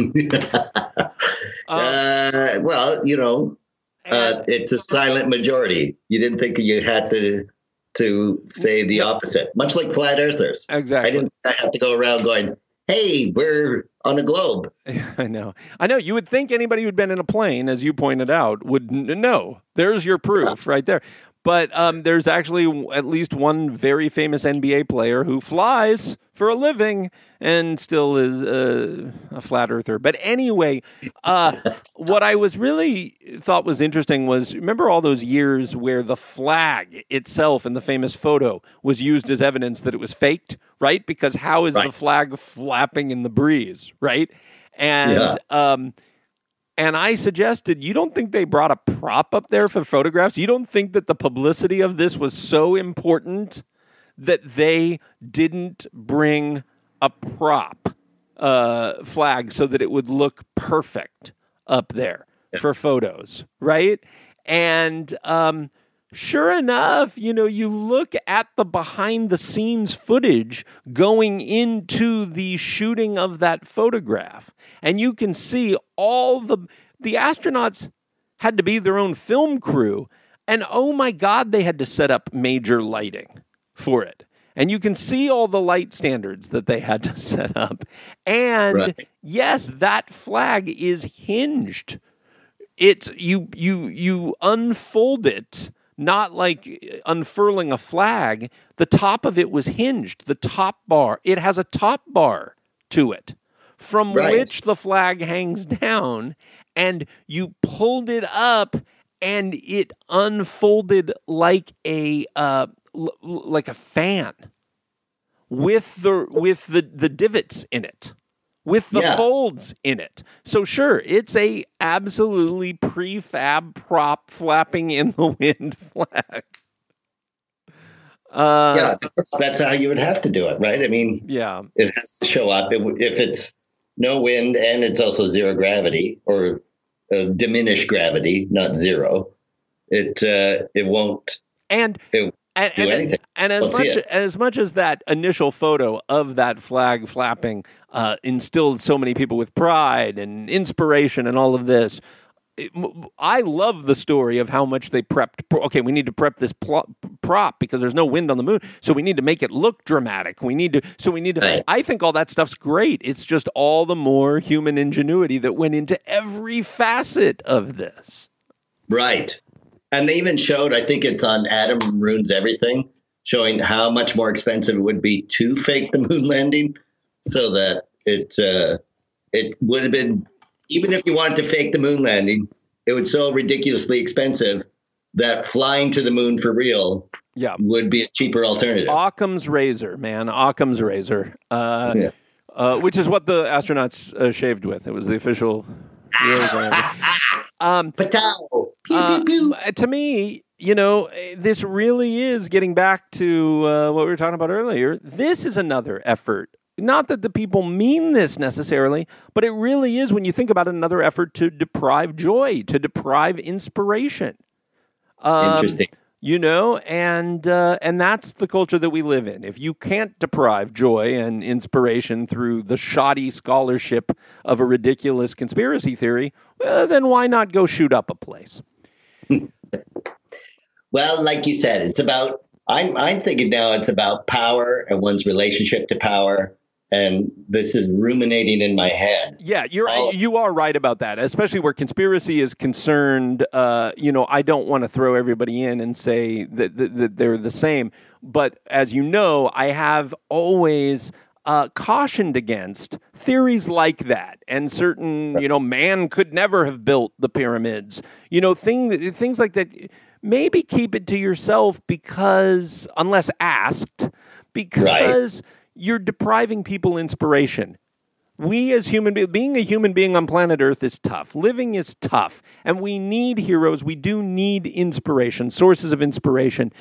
It's a silent majority. You didn't think you had to say the opposite, much like flat earthers. Exactly. I have to go around going, hey, we're on a globe. I know. You would think anybody who'd been in a plane, as you pointed out, would know. There's your proof right there. But there's actually at least one very famous NBA player who flies for a living and still is a flat earther. But anyway, what I was really thought was interesting was, remember all those years where the flag itself in the famous photo was used as evidence that it was faked, right? Because how is the flag flapping in the breeze, right? And and I suggested, you don't think they brought a prop up there for photographs? You don't think that the publicity of this was so important that they didn't bring a prop flag so that it would look perfect up there for photos, right? And sure enough, you look at the behind-the-scenes footage going into the shooting of that photograph, and you can see all the astronauts had to be their own film crew, and oh my God, they had to set up major lighting for it. And you can see all the light standards that they had to set up. And yes, that flag is hinged. It's you unfold it, not like unfurling a flag. The top of it was hinged. The top bar, it has a top bar to it from which the flag hangs down, and you pulled it up and it unfolded like a fan with the divots in it, with the folds in it. So sure, it's a absolutely prefab prop flapping in the wind flag. That's how you would have to do it, right? I mean, it has to show up if it's no wind and it's also zero gravity or diminished gravity, not zero. It won't. And as much as that initial photo of that flag flapping instilled so many people with pride and inspiration and all of this, I love the story of how much they prepped. Okay, we need to prep this prop because there's no wind on the moon, so we need to make it look dramatic. We need to. I think all that stuff's great. It's just all the more human ingenuity that went into every facet of this. Right. And they even showed, I think it's on Adam Ruins Everything, showing how much more expensive it would be to fake the moon landing, so that it would have been, even if you wanted to fake the moon landing, it was so ridiculously expensive that flying to the moon for real would be a cheaper alternative. Occam's razor, man. Occam's razor. Which is what the astronauts shaved with. It was the official razor. To me, this really is getting back to what we were talking about earlier. This is another effort. Not that the people mean this necessarily, but it really is, when you think about it, another effort to deprive joy, to deprive inspiration. Interesting. And that's the culture that we live in. If you can't deprive joy and inspiration through the shoddy scholarship of a ridiculous conspiracy theory, then why not go shoot up a place? Well, like you said, it's about, I'm thinking now it's about power and one's relationship to power. And this is ruminating in my head. Yeah, you are right about that, especially where conspiracy is concerned. I don't want to throw everybody in and say that they're the same. But as you know, I have always cautioned against theories like that, and certain, man could never have built the pyramids. Things like that. Maybe keep it to yourself, because unless asked, because you're depriving people inspiration. We as being a human being on planet Earth is tough. Living is tough. And we need heroes. We do need inspiration, sources of inspiration.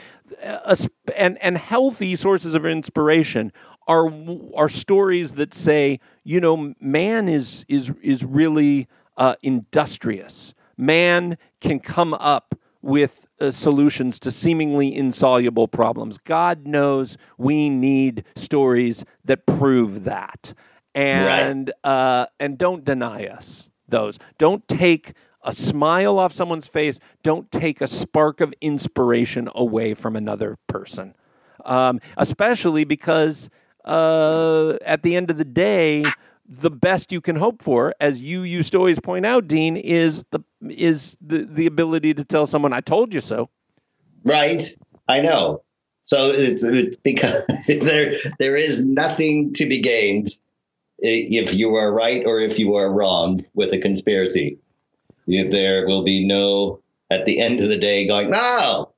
And healthy sources of inspiration are stories that say, man is really industrious. Man can come up with solutions to seemingly insoluble problems. God knows we need stories that prove that. And don't deny us those. Don't take a smile off someone's face. Don't take a spark of inspiration away from another person. Especially because at the end of the day, the best you can hope for, as you used to always point out, Dean, is the ability to tell someone, "I told you so." Right, I know. So it's because there is nothing to be gained if you are right or if you are wrong with a conspiracy. There will be no, at the end of the day, going, oh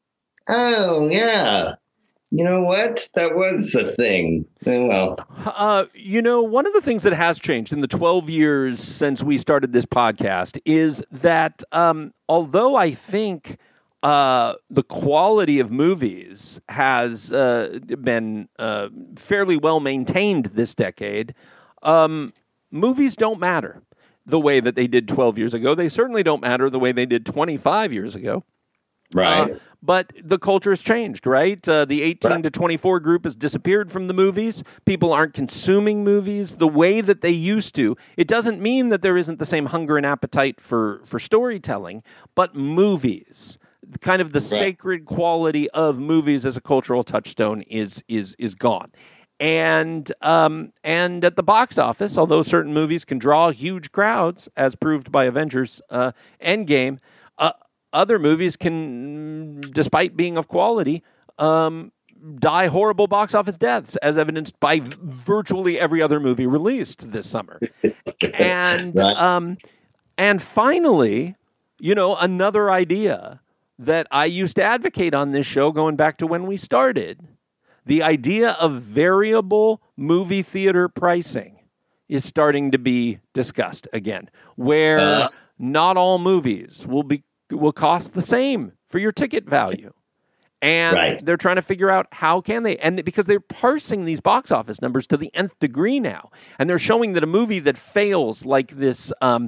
yeah. You know what? That was a thing. Well, one of the things that has changed in the 12 years since we started this podcast is that although I think the quality of movies has been fairly well maintained this decade. Movies don't matter the way that they did 12 years ago. They certainly don't matter the way they did 25 years ago. Right. But the culture has changed, right? The 18 to 24 group has disappeared from the movies. People aren't consuming movies the way that they used to. It doesn't mean that there isn't the same hunger and appetite for storytelling, but movies, kind of the sacred quality of movies as a cultural touchstone is gone. And at the box office, although certain movies can draw huge crowds, as proved by Avengers Endgame, other movies can, despite being of quality, die horrible box office deaths, as evidenced by virtually every other movie released this summer. And and finally, another idea that I used to advocate on this show going back to when we started, the idea of variable movie theater pricing is starting to be discussed again, where not all movies will cost the same for your ticket value. And they're trying to figure out how can they, and because they're parsing these box office numbers to the nth degree now. And they're showing that a movie that fails, like this Kumail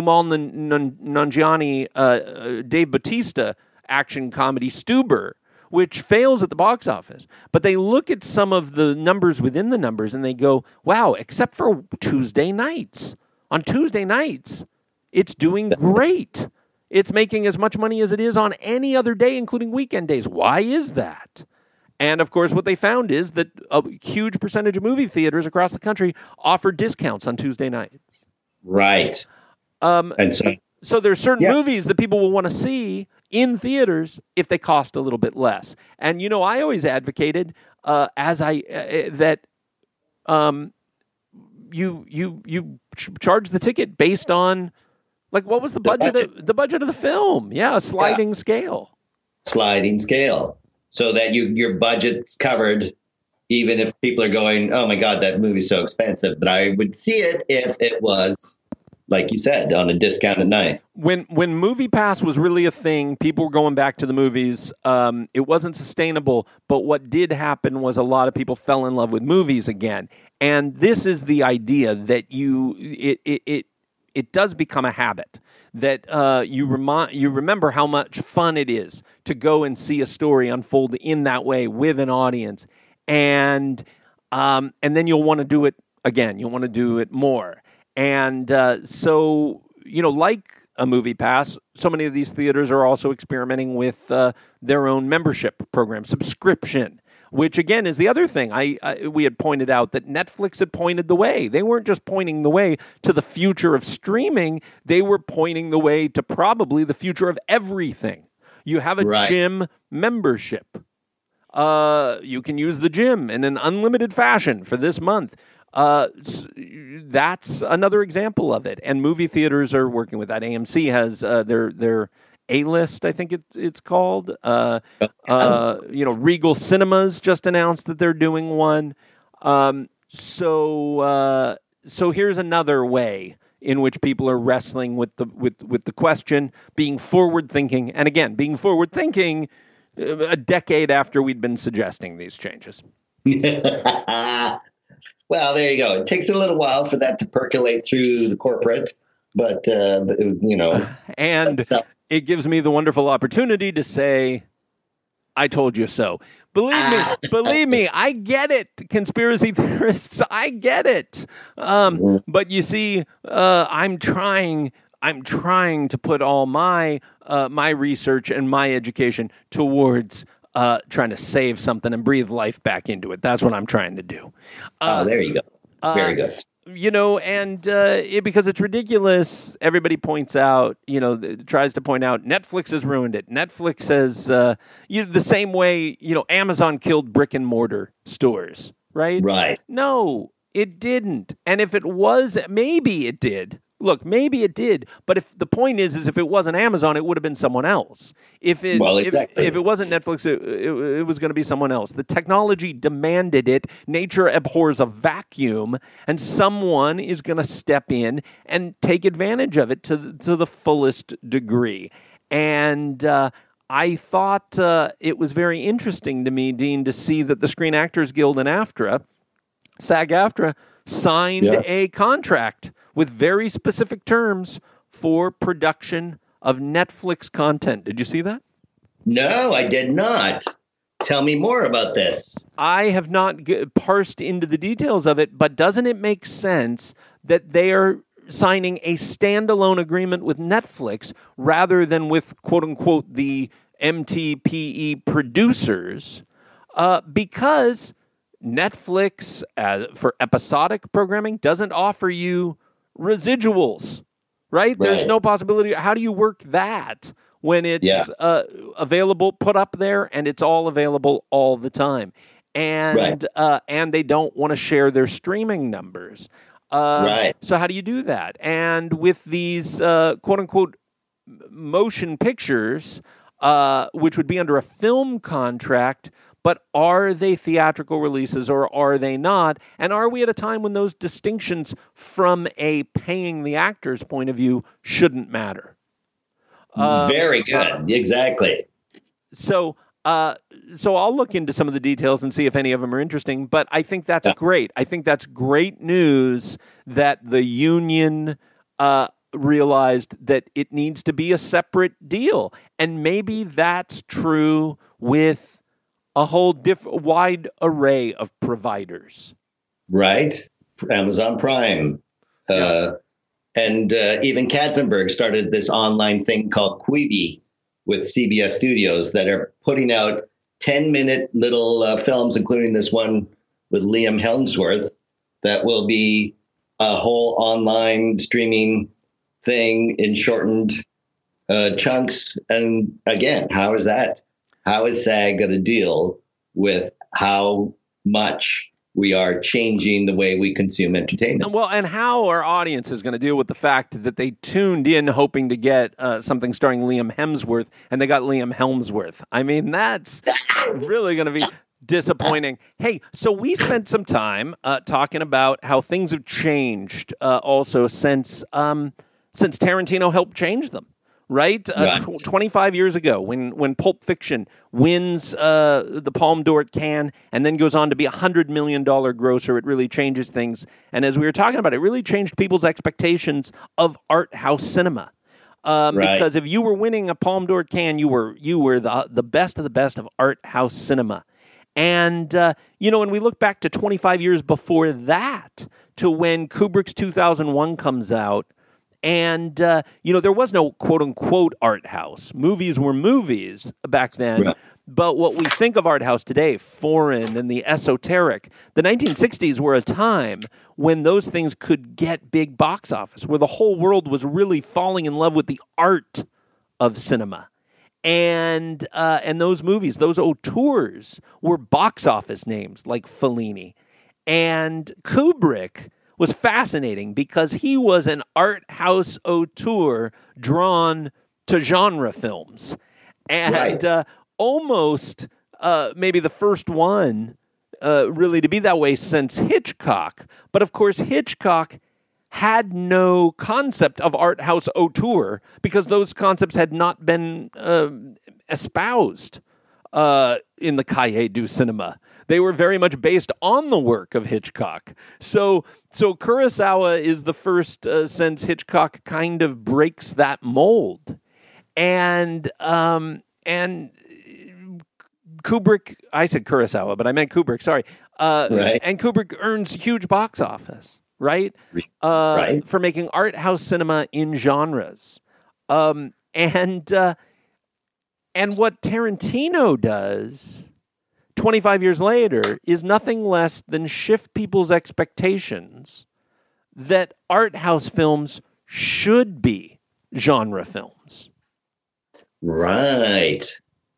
Nanjiani, Dave Bautista action comedy Stuber, which fails at the box office. But they look at some of the numbers within the numbers and they go, wow, except for Tuesday nights. On Tuesday nights, it's doing great. It's making as much money as it is on any other day, including weekend days. Why is that? And, of course, what they found is that a huge percentage of movie theaters across the country offer discounts on Tuesday nights. Right. And so there's certain movies that people will want to see in theaters if they cost a little bit less. And, I always advocated you charge the ticket based on, like, what was the budget of the film? Yeah, a sliding scale. Sliding scale. So that your budget's covered, even if people are going, oh my God, that movie's so expensive. But I would see it if it was, like you said, on a discounted night. When MoviePass was really a thing, people were going back to the movies. It wasn't sustainable, but what did happen was a lot of people fell in love with movies again. And this is the idea that it does become a habit, that you remember how much fun it is to go and see a story unfold in that way with an audience, and then you'll want to do it again. You'll want to do it more, and so like a MoviePass, so many of these theaters are also experimenting with their own membership program, subscription. Which, again, is the other thing. We had pointed out that Netflix had pointed the way. They weren't just pointing the way to the future of streaming. They were pointing the way to probably the future of everything. You have a gym membership. You can use the gym in an unlimited fashion for this month. That's another example of it. And movie theaters are working with that. AMC has their A-List, I think it's called. Regal Cinemas just announced that they're doing one. So here's another way in which people are wrestling with the question, being forward thinking, and again, being forward thinking a decade after we'd been suggesting these changes. Well, there you go. It takes a little while for that to percolate through the corporate, but and it gives me the wonderful opportunity to say, I told you so. Believe me, I get it, conspiracy theorists. I get it. But you see, I'm trying to put all my research and my education towards trying to save something and breathe life back into it. That's what I'm trying to do. There you go. Very good. And because it's ridiculous, everybody points out, tries to point out, Netflix has ruined it. Netflix has, the same way, Amazon killed brick and mortar stores, right? Right. No, it didn't. And if it was, maybe it did. Look, maybe it did, but if the point is if it wasn't Amazon, it would have been someone else. If it wasn't Netflix, it was going to be someone else. The technology demanded it. Nature abhors a vacuum, and someone is going to step in and take advantage of it to the fullest degree. And I thought it was very interesting to me, Dean, to see that the Screen Actors Guild and AFTRA, SAG-AFTRA, signed a contract with very specific terms for production of Netflix content. Did you see that? No, I did not. Tell me more about this. I have not parsed into the details of it, but doesn't it make sense that they are signing a standalone agreement with Netflix rather than with, quote-unquote, the MTPE producers? Because Netflix, for episodic programming, doesn't offer you residuals, right? There's no possibility. How do you work that when it's available, put up there, and it's all available all the time? And and they don't want to share their streaming numbers. So how do you do that? And with these quote-unquote motion pictures, which would be under a film contract, but are they theatrical releases or are they not? And are we at a time when those distinctions from a paying the actors point of view shouldn't matter? Very good. Exactly. So I'll look into some of the details and see if any of them are interesting, but I think that's great. I think that's great news that the union realized that it needs to be a separate deal. And maybe that's true with a whole wide array of providers. Right. Amazon Prime. And even Katzenberg started this online thing called Quibi with CBS Studios that are putting out 10-minute little films, including this one with Liam Hemsworth, that will be a whole online streaming thing in shortened chunks. And again, how is that? How is SAG going to deal with how much we are changing the way we consume entertainment? Well, and how our audience is going to deal with the fact that they tuned in hoping to get something starring Liam Hemsworth, and they got Liam Helmsworth. I mean, that's really going to be disappointing. Hey, so we spent some time talking about how things have changed also since Tarantino helped change them. Right? 25 years ago, when Pulp Fiction wins the Palme d'Or at Cannes and then goes on to be a $100 million grosser, it really changes things. And as we were talking about, it really changed people's expectations of art house cinema. Because if you were winning a Palme d'Or at Cannes, you were the best of the best of art house cinema. And, when we look back to 25 years before that, to when Kubrick's 2001 comes out, and, there was no quote-unquote art house. Movies were movies back then. Right. But what we think of art house today, foreign and the esoteric, the 1960s were a time when those things could get big box office, where the whole world was really falling in love with the art of cinema. And those movies, those auteurs, were box office names like Fellini. And Kubrick was fascinating because he was an art house auteur drawn to genre films. And almost maybe the first one really to be that way since Hitchcock. But of course, Hitchcock had no concept of art house auteur because those concepts had not been espoused in the Cahiers du Cinéma. They were very much based on the work of Hitchcock. So Kurosawa is the first since Hitchcock kind of breaks that mold. And Kubrick, I said Kurosawa, but I meant Kubrick, sorry. And Kubrick earns huge box office, right? For making art house cinema in genres. And what Tarantino does 25 years later is nothing less than shift people's expectations that art house films should be genre films. Right.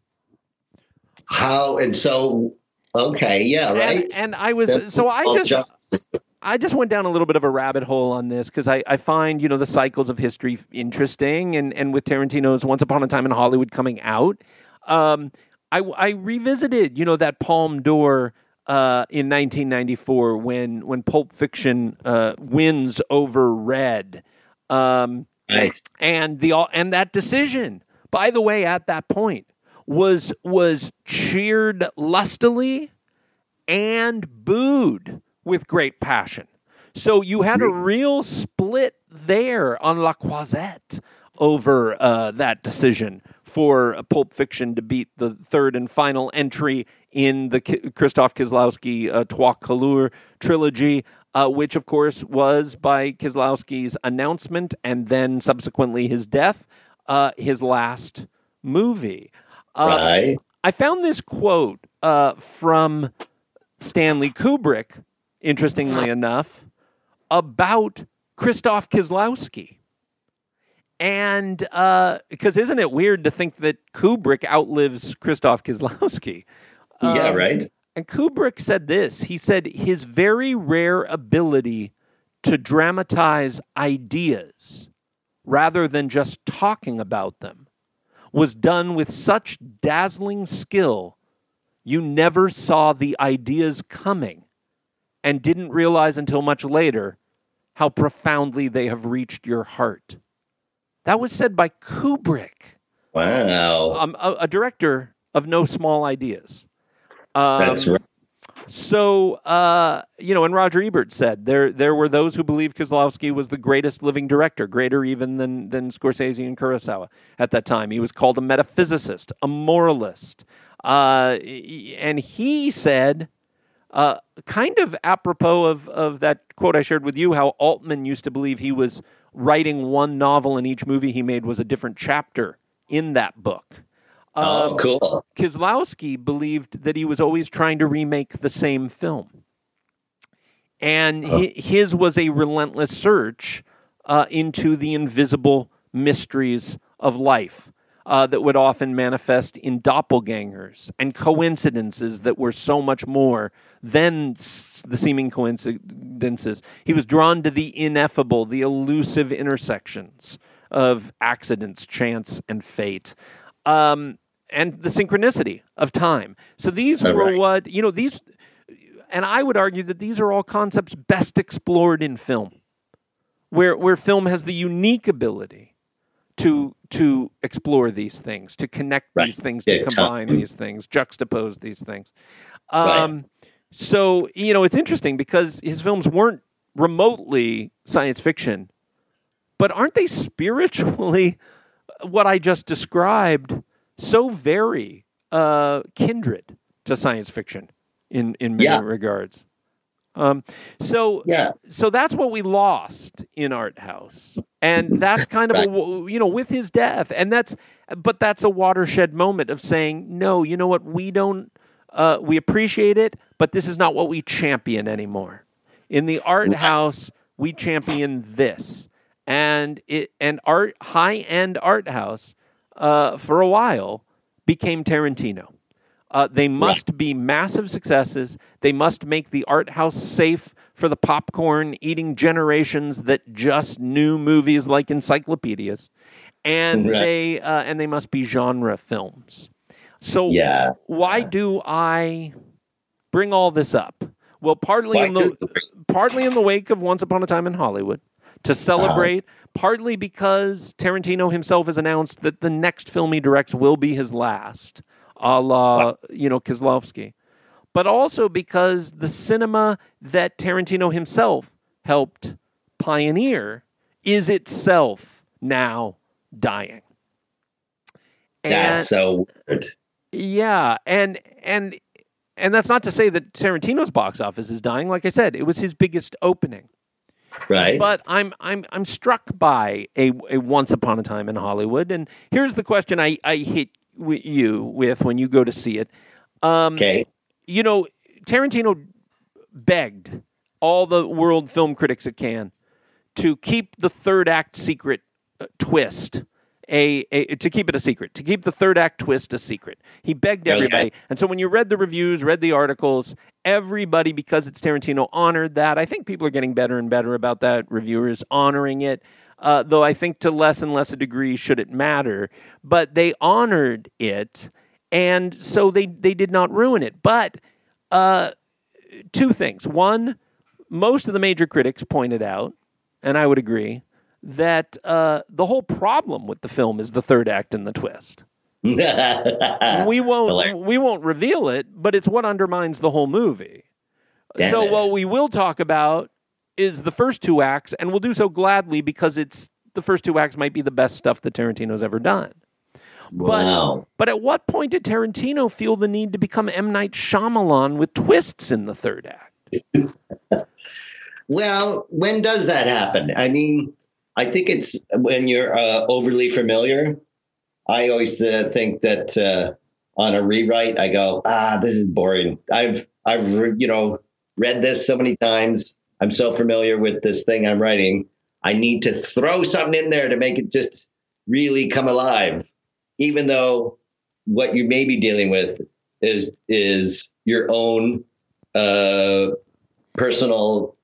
How, and so, okay, yeah, right. And I was, so I just went down a little bit of a rabbit hole on this because I find, the cycles of history interesting. And with Tarantino's Once Upon a Time in Hollywood coming out, I revisited, that Palme d'Or in 1994 when Pulp Fiction wins over Red, and that decision. By the way, at that point, was cheered lustily and booed with great passion. So you had a real split there on La Croisette over that decision for Pulp Fiction to beat the third and final entry in the Krzysztof Kieslowski Trois Couleurs trilogy, which, of course, was by Kieslowski's announcement and then subsequently his death, his last movie. Right. I found this quote from Stanley Kubrick, interestingly enough, about Krzysztof Kieslowski. And because isn't it weird to think that Kubrick outlives Krzysztof Kieslowski? Yeah, right. And Kubrick said this. He said his very rare ability to dramatize ideas rather than just talking about them was done with such dazzling skill you never saw the ideas coming and didn't realize until much later how profoundly they have reached your heart. That was said by Kubrick. Wow. A director of no small ideas. That's right. So, and Roger Ebert said there were those who believed Kieslowski was the greatest living director, greater even than Scorsese and Kurosawa at that time. He was called a metaphysicist, a moralist. And he said, kind of apropos of that quote I shared with you, how Altman used to believe he was writing one novel and each movie he made was a different chapter in that book. Cool. Kieslowski believed that he was always trying to remake the same film. And his was a relentless search into the invisible mysteries of life that would often manifest in doppelgangers and coincidences that were so much more than the seeming coincidences. He was drawn to the ineffable, the elusive intersections of accidents, chance, and fate. And the synchronicity of time. So these were what, these, and I would argue that these are all concepts best explored in film, where film has the unique ability to explore these things, to connect these things, to combine these things, juxtapose these things. So, it's interesting because his films weren't remotely science fiction, but aren't they spiritually what I just described so very kindred to science fiction in many regards. So that's what we lost in Art House, and that's kind of with his death, and that's a watershed moment of saying, no, you know what, we don't, we appreciate it, but this is not what we champion anymore. In the Art House, we champion this, and high-end Art House for a while became Tarantino. They must be massive successes. They must make the art house safe for the popcorn-eating generations that just knew movies like encyclopedias, and they must be genre films. So why do I bring all this up? Well, partly in the wake of Once Upon a Time in Hollywood, to celebrate, partly because Tarantino himself has announced that the next film he directs will be his last, a la, Kieslowski. But also because the cinema that Tarantino himself helped pioneer is itself now dying. That's so weird. Yeah, and that's not to say that Tarantino's box office is dying. Like I said, it was his biggest opening. Right. But I'm struck by a Once Upon a Time in Hollywood, and here's the question I hit you with when you go to see it. Okay. Tarantino begged all the world film critics at Cannes to keep the third act secret twist. To keep it a secret, to keep the third act twist a secret. He begged everybody. Okay. And so when you read the reviews, read the articles, everybody, because it's Tarantino, honored that. I think people are getting better and better about that, reviewers honoring it, though I think to less and less a degree should it matter. But they honored it, and so they did not ruin it. But two things. One, most of the major critics pointed out, and I would agree, that the whole problem with the film is the third act and the twist. We won't reveal it, but it's what undermines the whole movie. Damn so it. what we will talk about is the first two acts, and we'll do so gladly because the first two acts might be the best stuff that Tarantino's ever done. Wow. But at what point did Tarantino feel the need to become M. Night Shyamalan with twists in the third act? Well, when does that happen? I mean, I think it's when you're overly familiar. I always think that on a rewrite, I go, this is boring. I've read this so many times. I'm so familiar with this thing I'm writing. I need to throw something in there to make it just really come alive, even though what you may be dealing with is your own personal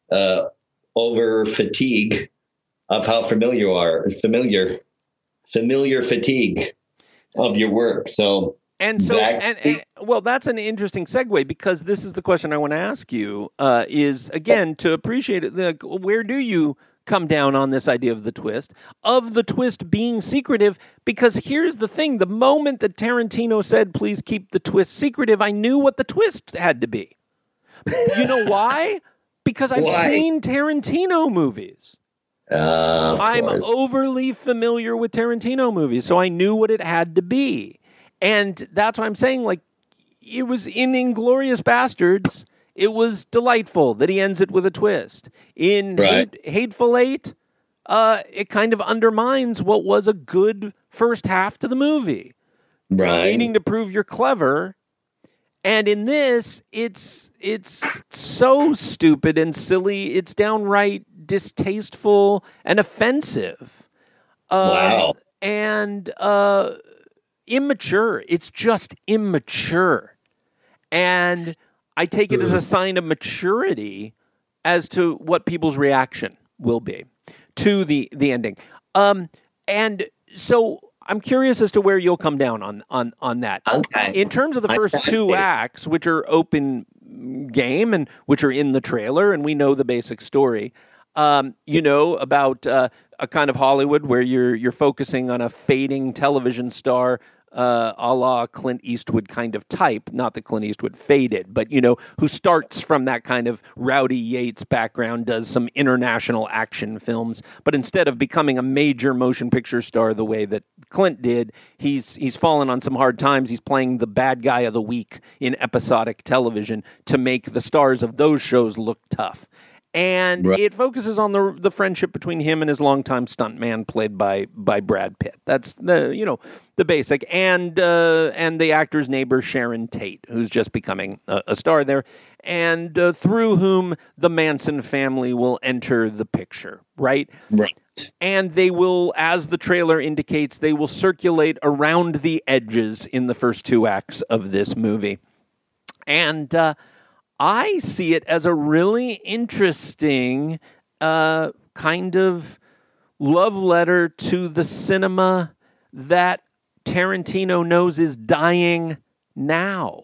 over fatigue of how familiar you are, familiar fatigue of your work. That's an interesting segue, because this is the question I want to ask you, is, again, to appreciate it, where do you come down on this idea of the twist being secretive? Because here's the thing, the moment that Tarantino said, please keep the twist secretive, I knew what the twist had to be. You know why? Because I've seen Tarantino movies. I'm overly familiar with Tarantino movies, so I knew what it had to be. And that's why I'm saying, like, it was in Inglourious Bastards, it was delightful that he ends it with a twist. In Hateful Eight, it kind of undermines what was a good first half to the movie. Right. Needing to prove you're clever. And in this, it's so stupid and silly, it's downright distasteful and offensive. Wow. And immature. It's just immature. And I take it as a sign of maturity as to what people's reaction will be to the ending. And so I'm curious as to where you'll come down on that. Okay. In terms of the first two acts, which are open game and which are in the trailer, and we know the basic story. About a kind of Hollywood where you're focusing on a fading television star, a la Clint Eastwood kind of type. Not that Clint Eastwood faded, but, who starts from that kind of Rowdy Yates background, does some international action films, but instead of becoming a major motion picture star the way that Clint did, he's fallen on some hard times. He's playing the bad guy of the week in episodic television to make the stars of those shows look tough. And it focuses on the friendship between him and his longtime stuntman, played by Brad Pitt. That's the basic, and the actor's neighbor Sharon Tate, who's just becoming a star there, and through whom the Manson family will enter the picture, right? Right. And they will, as the trailer indicates, they will circulate around the edges in the first two acts of this movie, and I see it as a really interesting kind of love letter to the cinema that Tarantino knows is dying now.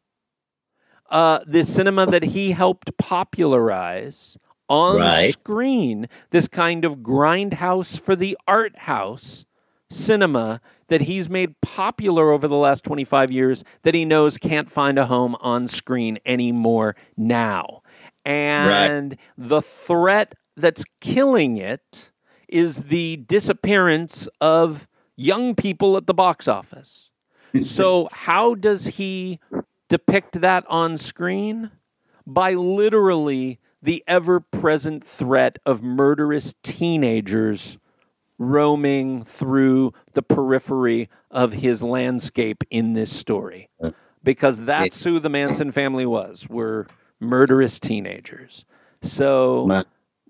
The cinema that he helped popularize on screen, this kind of grindhouse for the art house cinema that he's made popular over the last 25 years, that he knows can't find a home on screen anymore now. And the threat that's killing it is the disappearance of young people at the box office. So how does he depict that on screen? By literally the ever-present threat of murderous teenagers roaming through the periphery of his landscape in this story. Because that's who the Manson family were murderous teenagers. So,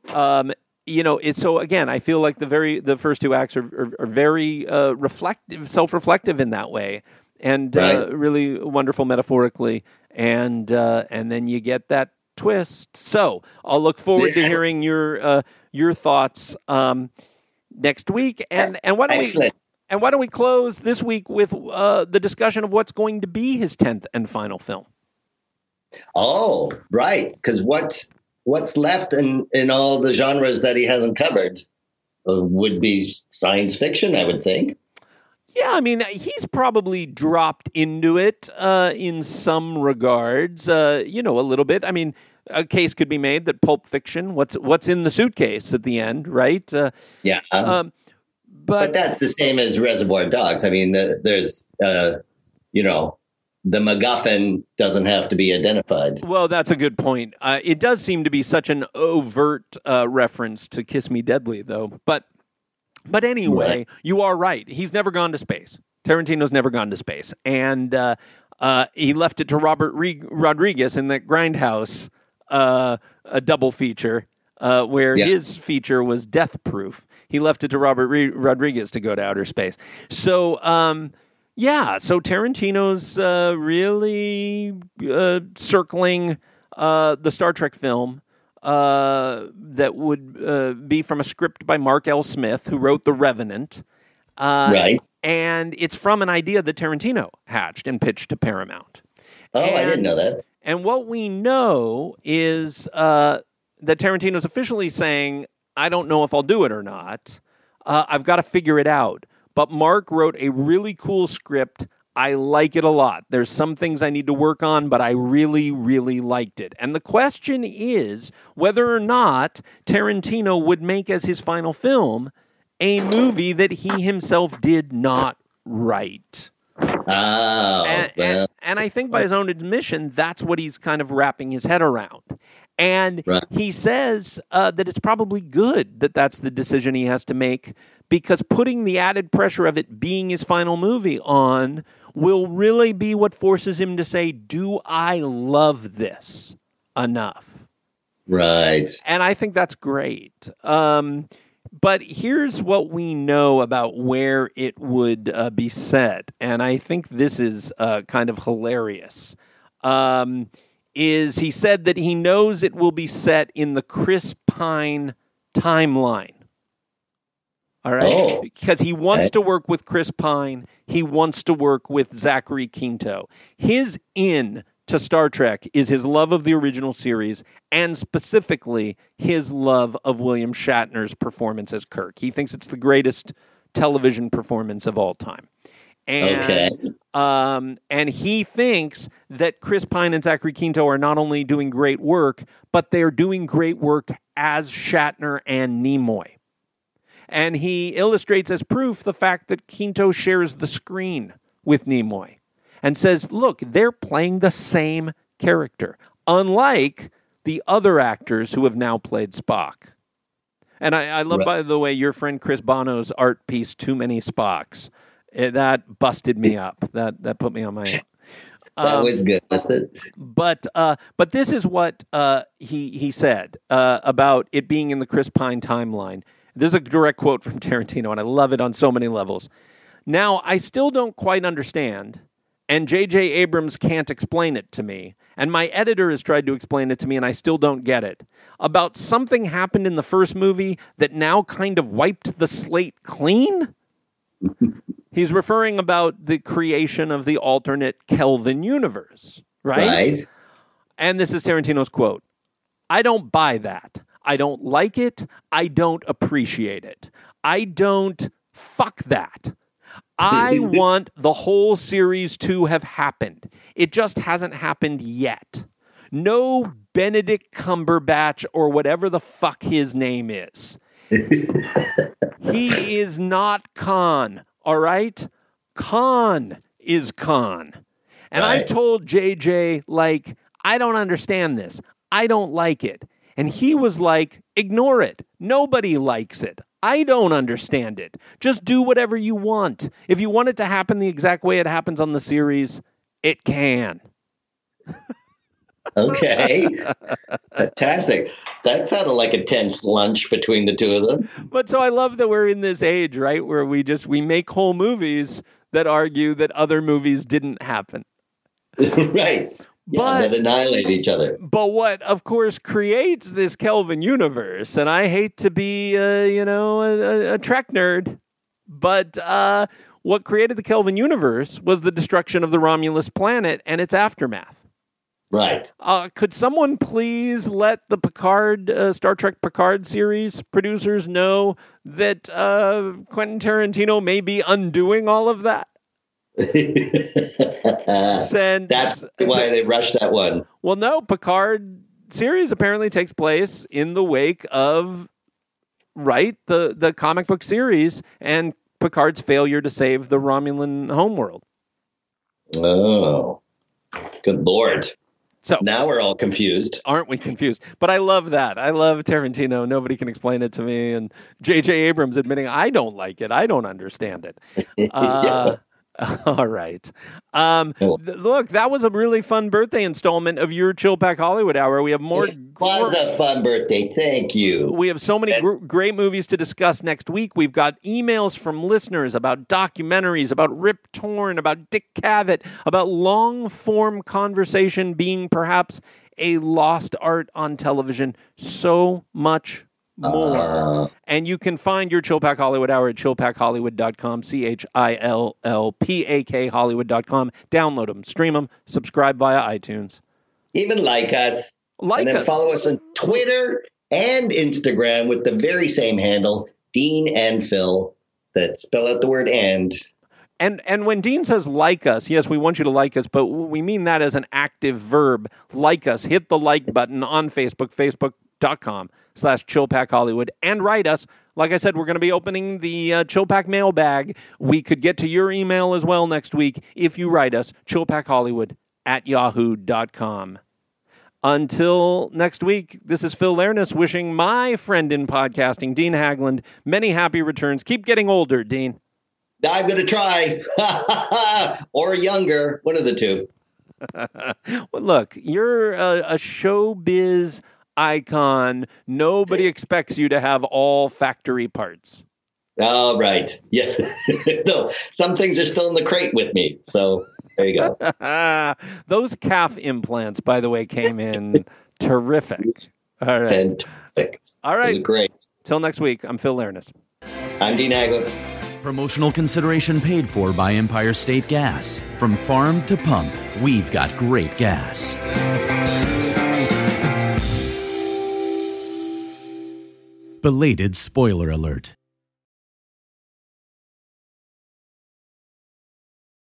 so again, I feel like the first two acts are very reflective, self-reflective in that way, and really wonderful metaphorically, and then you get that twist. So I'll look forward to hearing your thoughts next week, and why don't we close this week with the discussion of what's going to be his 10th and final film? Oh, right, because what's left in all the genres that he hasn't covered would be science fiction, I would think. Yeah, I mean, he's probably dropped into it in some regards, a little bit. I mean, a case could be made that Pulp Fiction, what's in the suitcase at the end, right? Yeah. But that's the same as Reservoir Dogs. I mean, there's, the MacGuffin doesn't have to be identified. Well, that's a good point. It does seem to be such an overt reference to Kiss Me Deadly, though. But anyway, Right. You are right. He's never gone to space. Tarantino's never gone to space. And he left it to Robert Rodriguez in that Grindhouse a double feature where his feature was Death Proof. He left it to Robert Rodriguez to go to outer space. So, so Tarantino's really circling the Star Trek film that would be from a script by Mark L. Smith, who wrote The Revenant. Right. And it's from an idea that Tarantino hatched and pitched to Paramount. I didn't know that. And what we know is that Tarantino's officially saying, I don't know if I'll do it or not. I've got to figure it out. But Mark wrote a really cool script. I like it a lot. There's some things I need to work on, but I really, really liked it. And the question is whether or not Tarantino would make as his final film a movie that he himself did not write. Oh, and I think by his own admission, that's what he's kind of wrapping his head around. And he says that it's probably good that that's the decision he has to make, because putting the added pressure of it being his final movie on will really be what forces him to say, do I love this enough? Right. And I think that's great. But here's what we know about where it would be set, and I think this is kind of hilarious. Is he said that he knows it will be set in the Chris Pine timeline. All right? Because he wants to work with Chris Pine. He wants to work with Zachary Quinto. His in to Star Trek is his love of the original series, and specifically his love of William Shatner's performance as Kirk. He thinks it's the greatest television performance of all time. And, and he thinks that Chris Pine and Zachary Quinto are not only doing great work, but they're doing great work as Shatner and Nimoy. And he illustrates as proof the fact that Quinto shares the screen with Nimoy and says, look, they're playing the same character, unlike the other actors who have now played Spock. And I love, by the way, your friend Chris Bono's art piece, Too Many Spocks. That busted me up. That put me on my... that was good, wasn't it? But this is what he said about it being in the Chris Pine timeline. This is a direct quote from Tarantino, and I love it on so many levels. Now, I still don't quite understand, and J.J. Abrams can't explain it to me, and my editor has tried to explain it to me, and I still don't get it. About something happened in the first movie that now kind of wiped the slate clean? He's referring about the creation of the alternate Kelvin universe, right? And this is Tarantino's quote. I don't buy that. I don't like it. I don't appreciate it. I don't fuck that. I want the whole series to have happened. It just hasn't happened yet. No Benedict Cumberbatch or whatever the fuck his name is. He is not Khan, all right? Khan is Khan. And I told JJ, I don't understand this. I don't like it. And he was like, ignore it. Nobody likes it. I don't understand it. Just do whatever you want. If you want it to happen the exact way it happens on the series, it can. Okay. Fantastic. That sounded like a tense lunch between the two of them. But so I love that we're in this age, right, where we make whole movies that argue that other movies didn't happen. Right. Yeah, that annihilate each other. But what, of course, creates this Kelvin universe, and I hate to be, a Trek nerd, but what created the Kelvin universe was the destruction of the Romulus planet and its aftermath. Right. Could someone please let the Star Trek Picard series producers know that Quentin Tarantino may be undoing all of that? That's why they rushed that one. Well, no, Picard series apparently takes place in the wake of, the comic book series and Picard's failure to save the Romulan homeworld. Oh, good Lord. So now we're all confused. Aren't we confused? But I love that. I love Tarantino. Nobody can explain it to me. And J.J. Abrams admitting, I don't like it. I don't understand it. Yeah. All right. Look, that was a really fun birthday installment of your Chill Pack Hollywood Hour. We have more. It was a fun birthday. Thank you. We have so many great movies to discuss next week. We've got emails from listeners about documentaries, about Rip Torn, about Dick Cavett, about long-form conversation being perhaps a lost art on television. So much more. And you can find your Chill Pack Hollywood Hour at chillpackhollywood.com, CHILLPAK Hollywood.com. Download them, stream them, subscribe via iTunes. Even like us. And then follow us on Twitter and Instagram with the very same handle, Dean and Phil, that spell out the word and. And when Dean says like us, yes, we want you to like us, but we mean that as an active verb. Like us. Hit the like button on Facebook, facebook.com/ChillPack Hollywood, and write us. Like I said, we're going to be opening the Chill Pack mailbag. We could get to your email as well next week if you write us, chillpackhollywood@yahoo.com. Until next week, this is Phil Lernis wishing my friend in podcasting, Dean Haglund, many happy returns. Keep getting older, Dean. I'm going to try. Or younger, one of the two. Well, look, you're a showbiz icon. Nobody expects you to have all factory parts. Oh, right. Yes. No, some things are still in the crate with me. So there you go. Those calf implants, by the way, came in terrific. All right. Fantastic. All right. Great. Till next week, I'm Phil Lernis. I'm Dean Haglund. Promotional consideration paid for by Empire State Gas. From farm to pump, we've got great gas. Belated spoiler alert.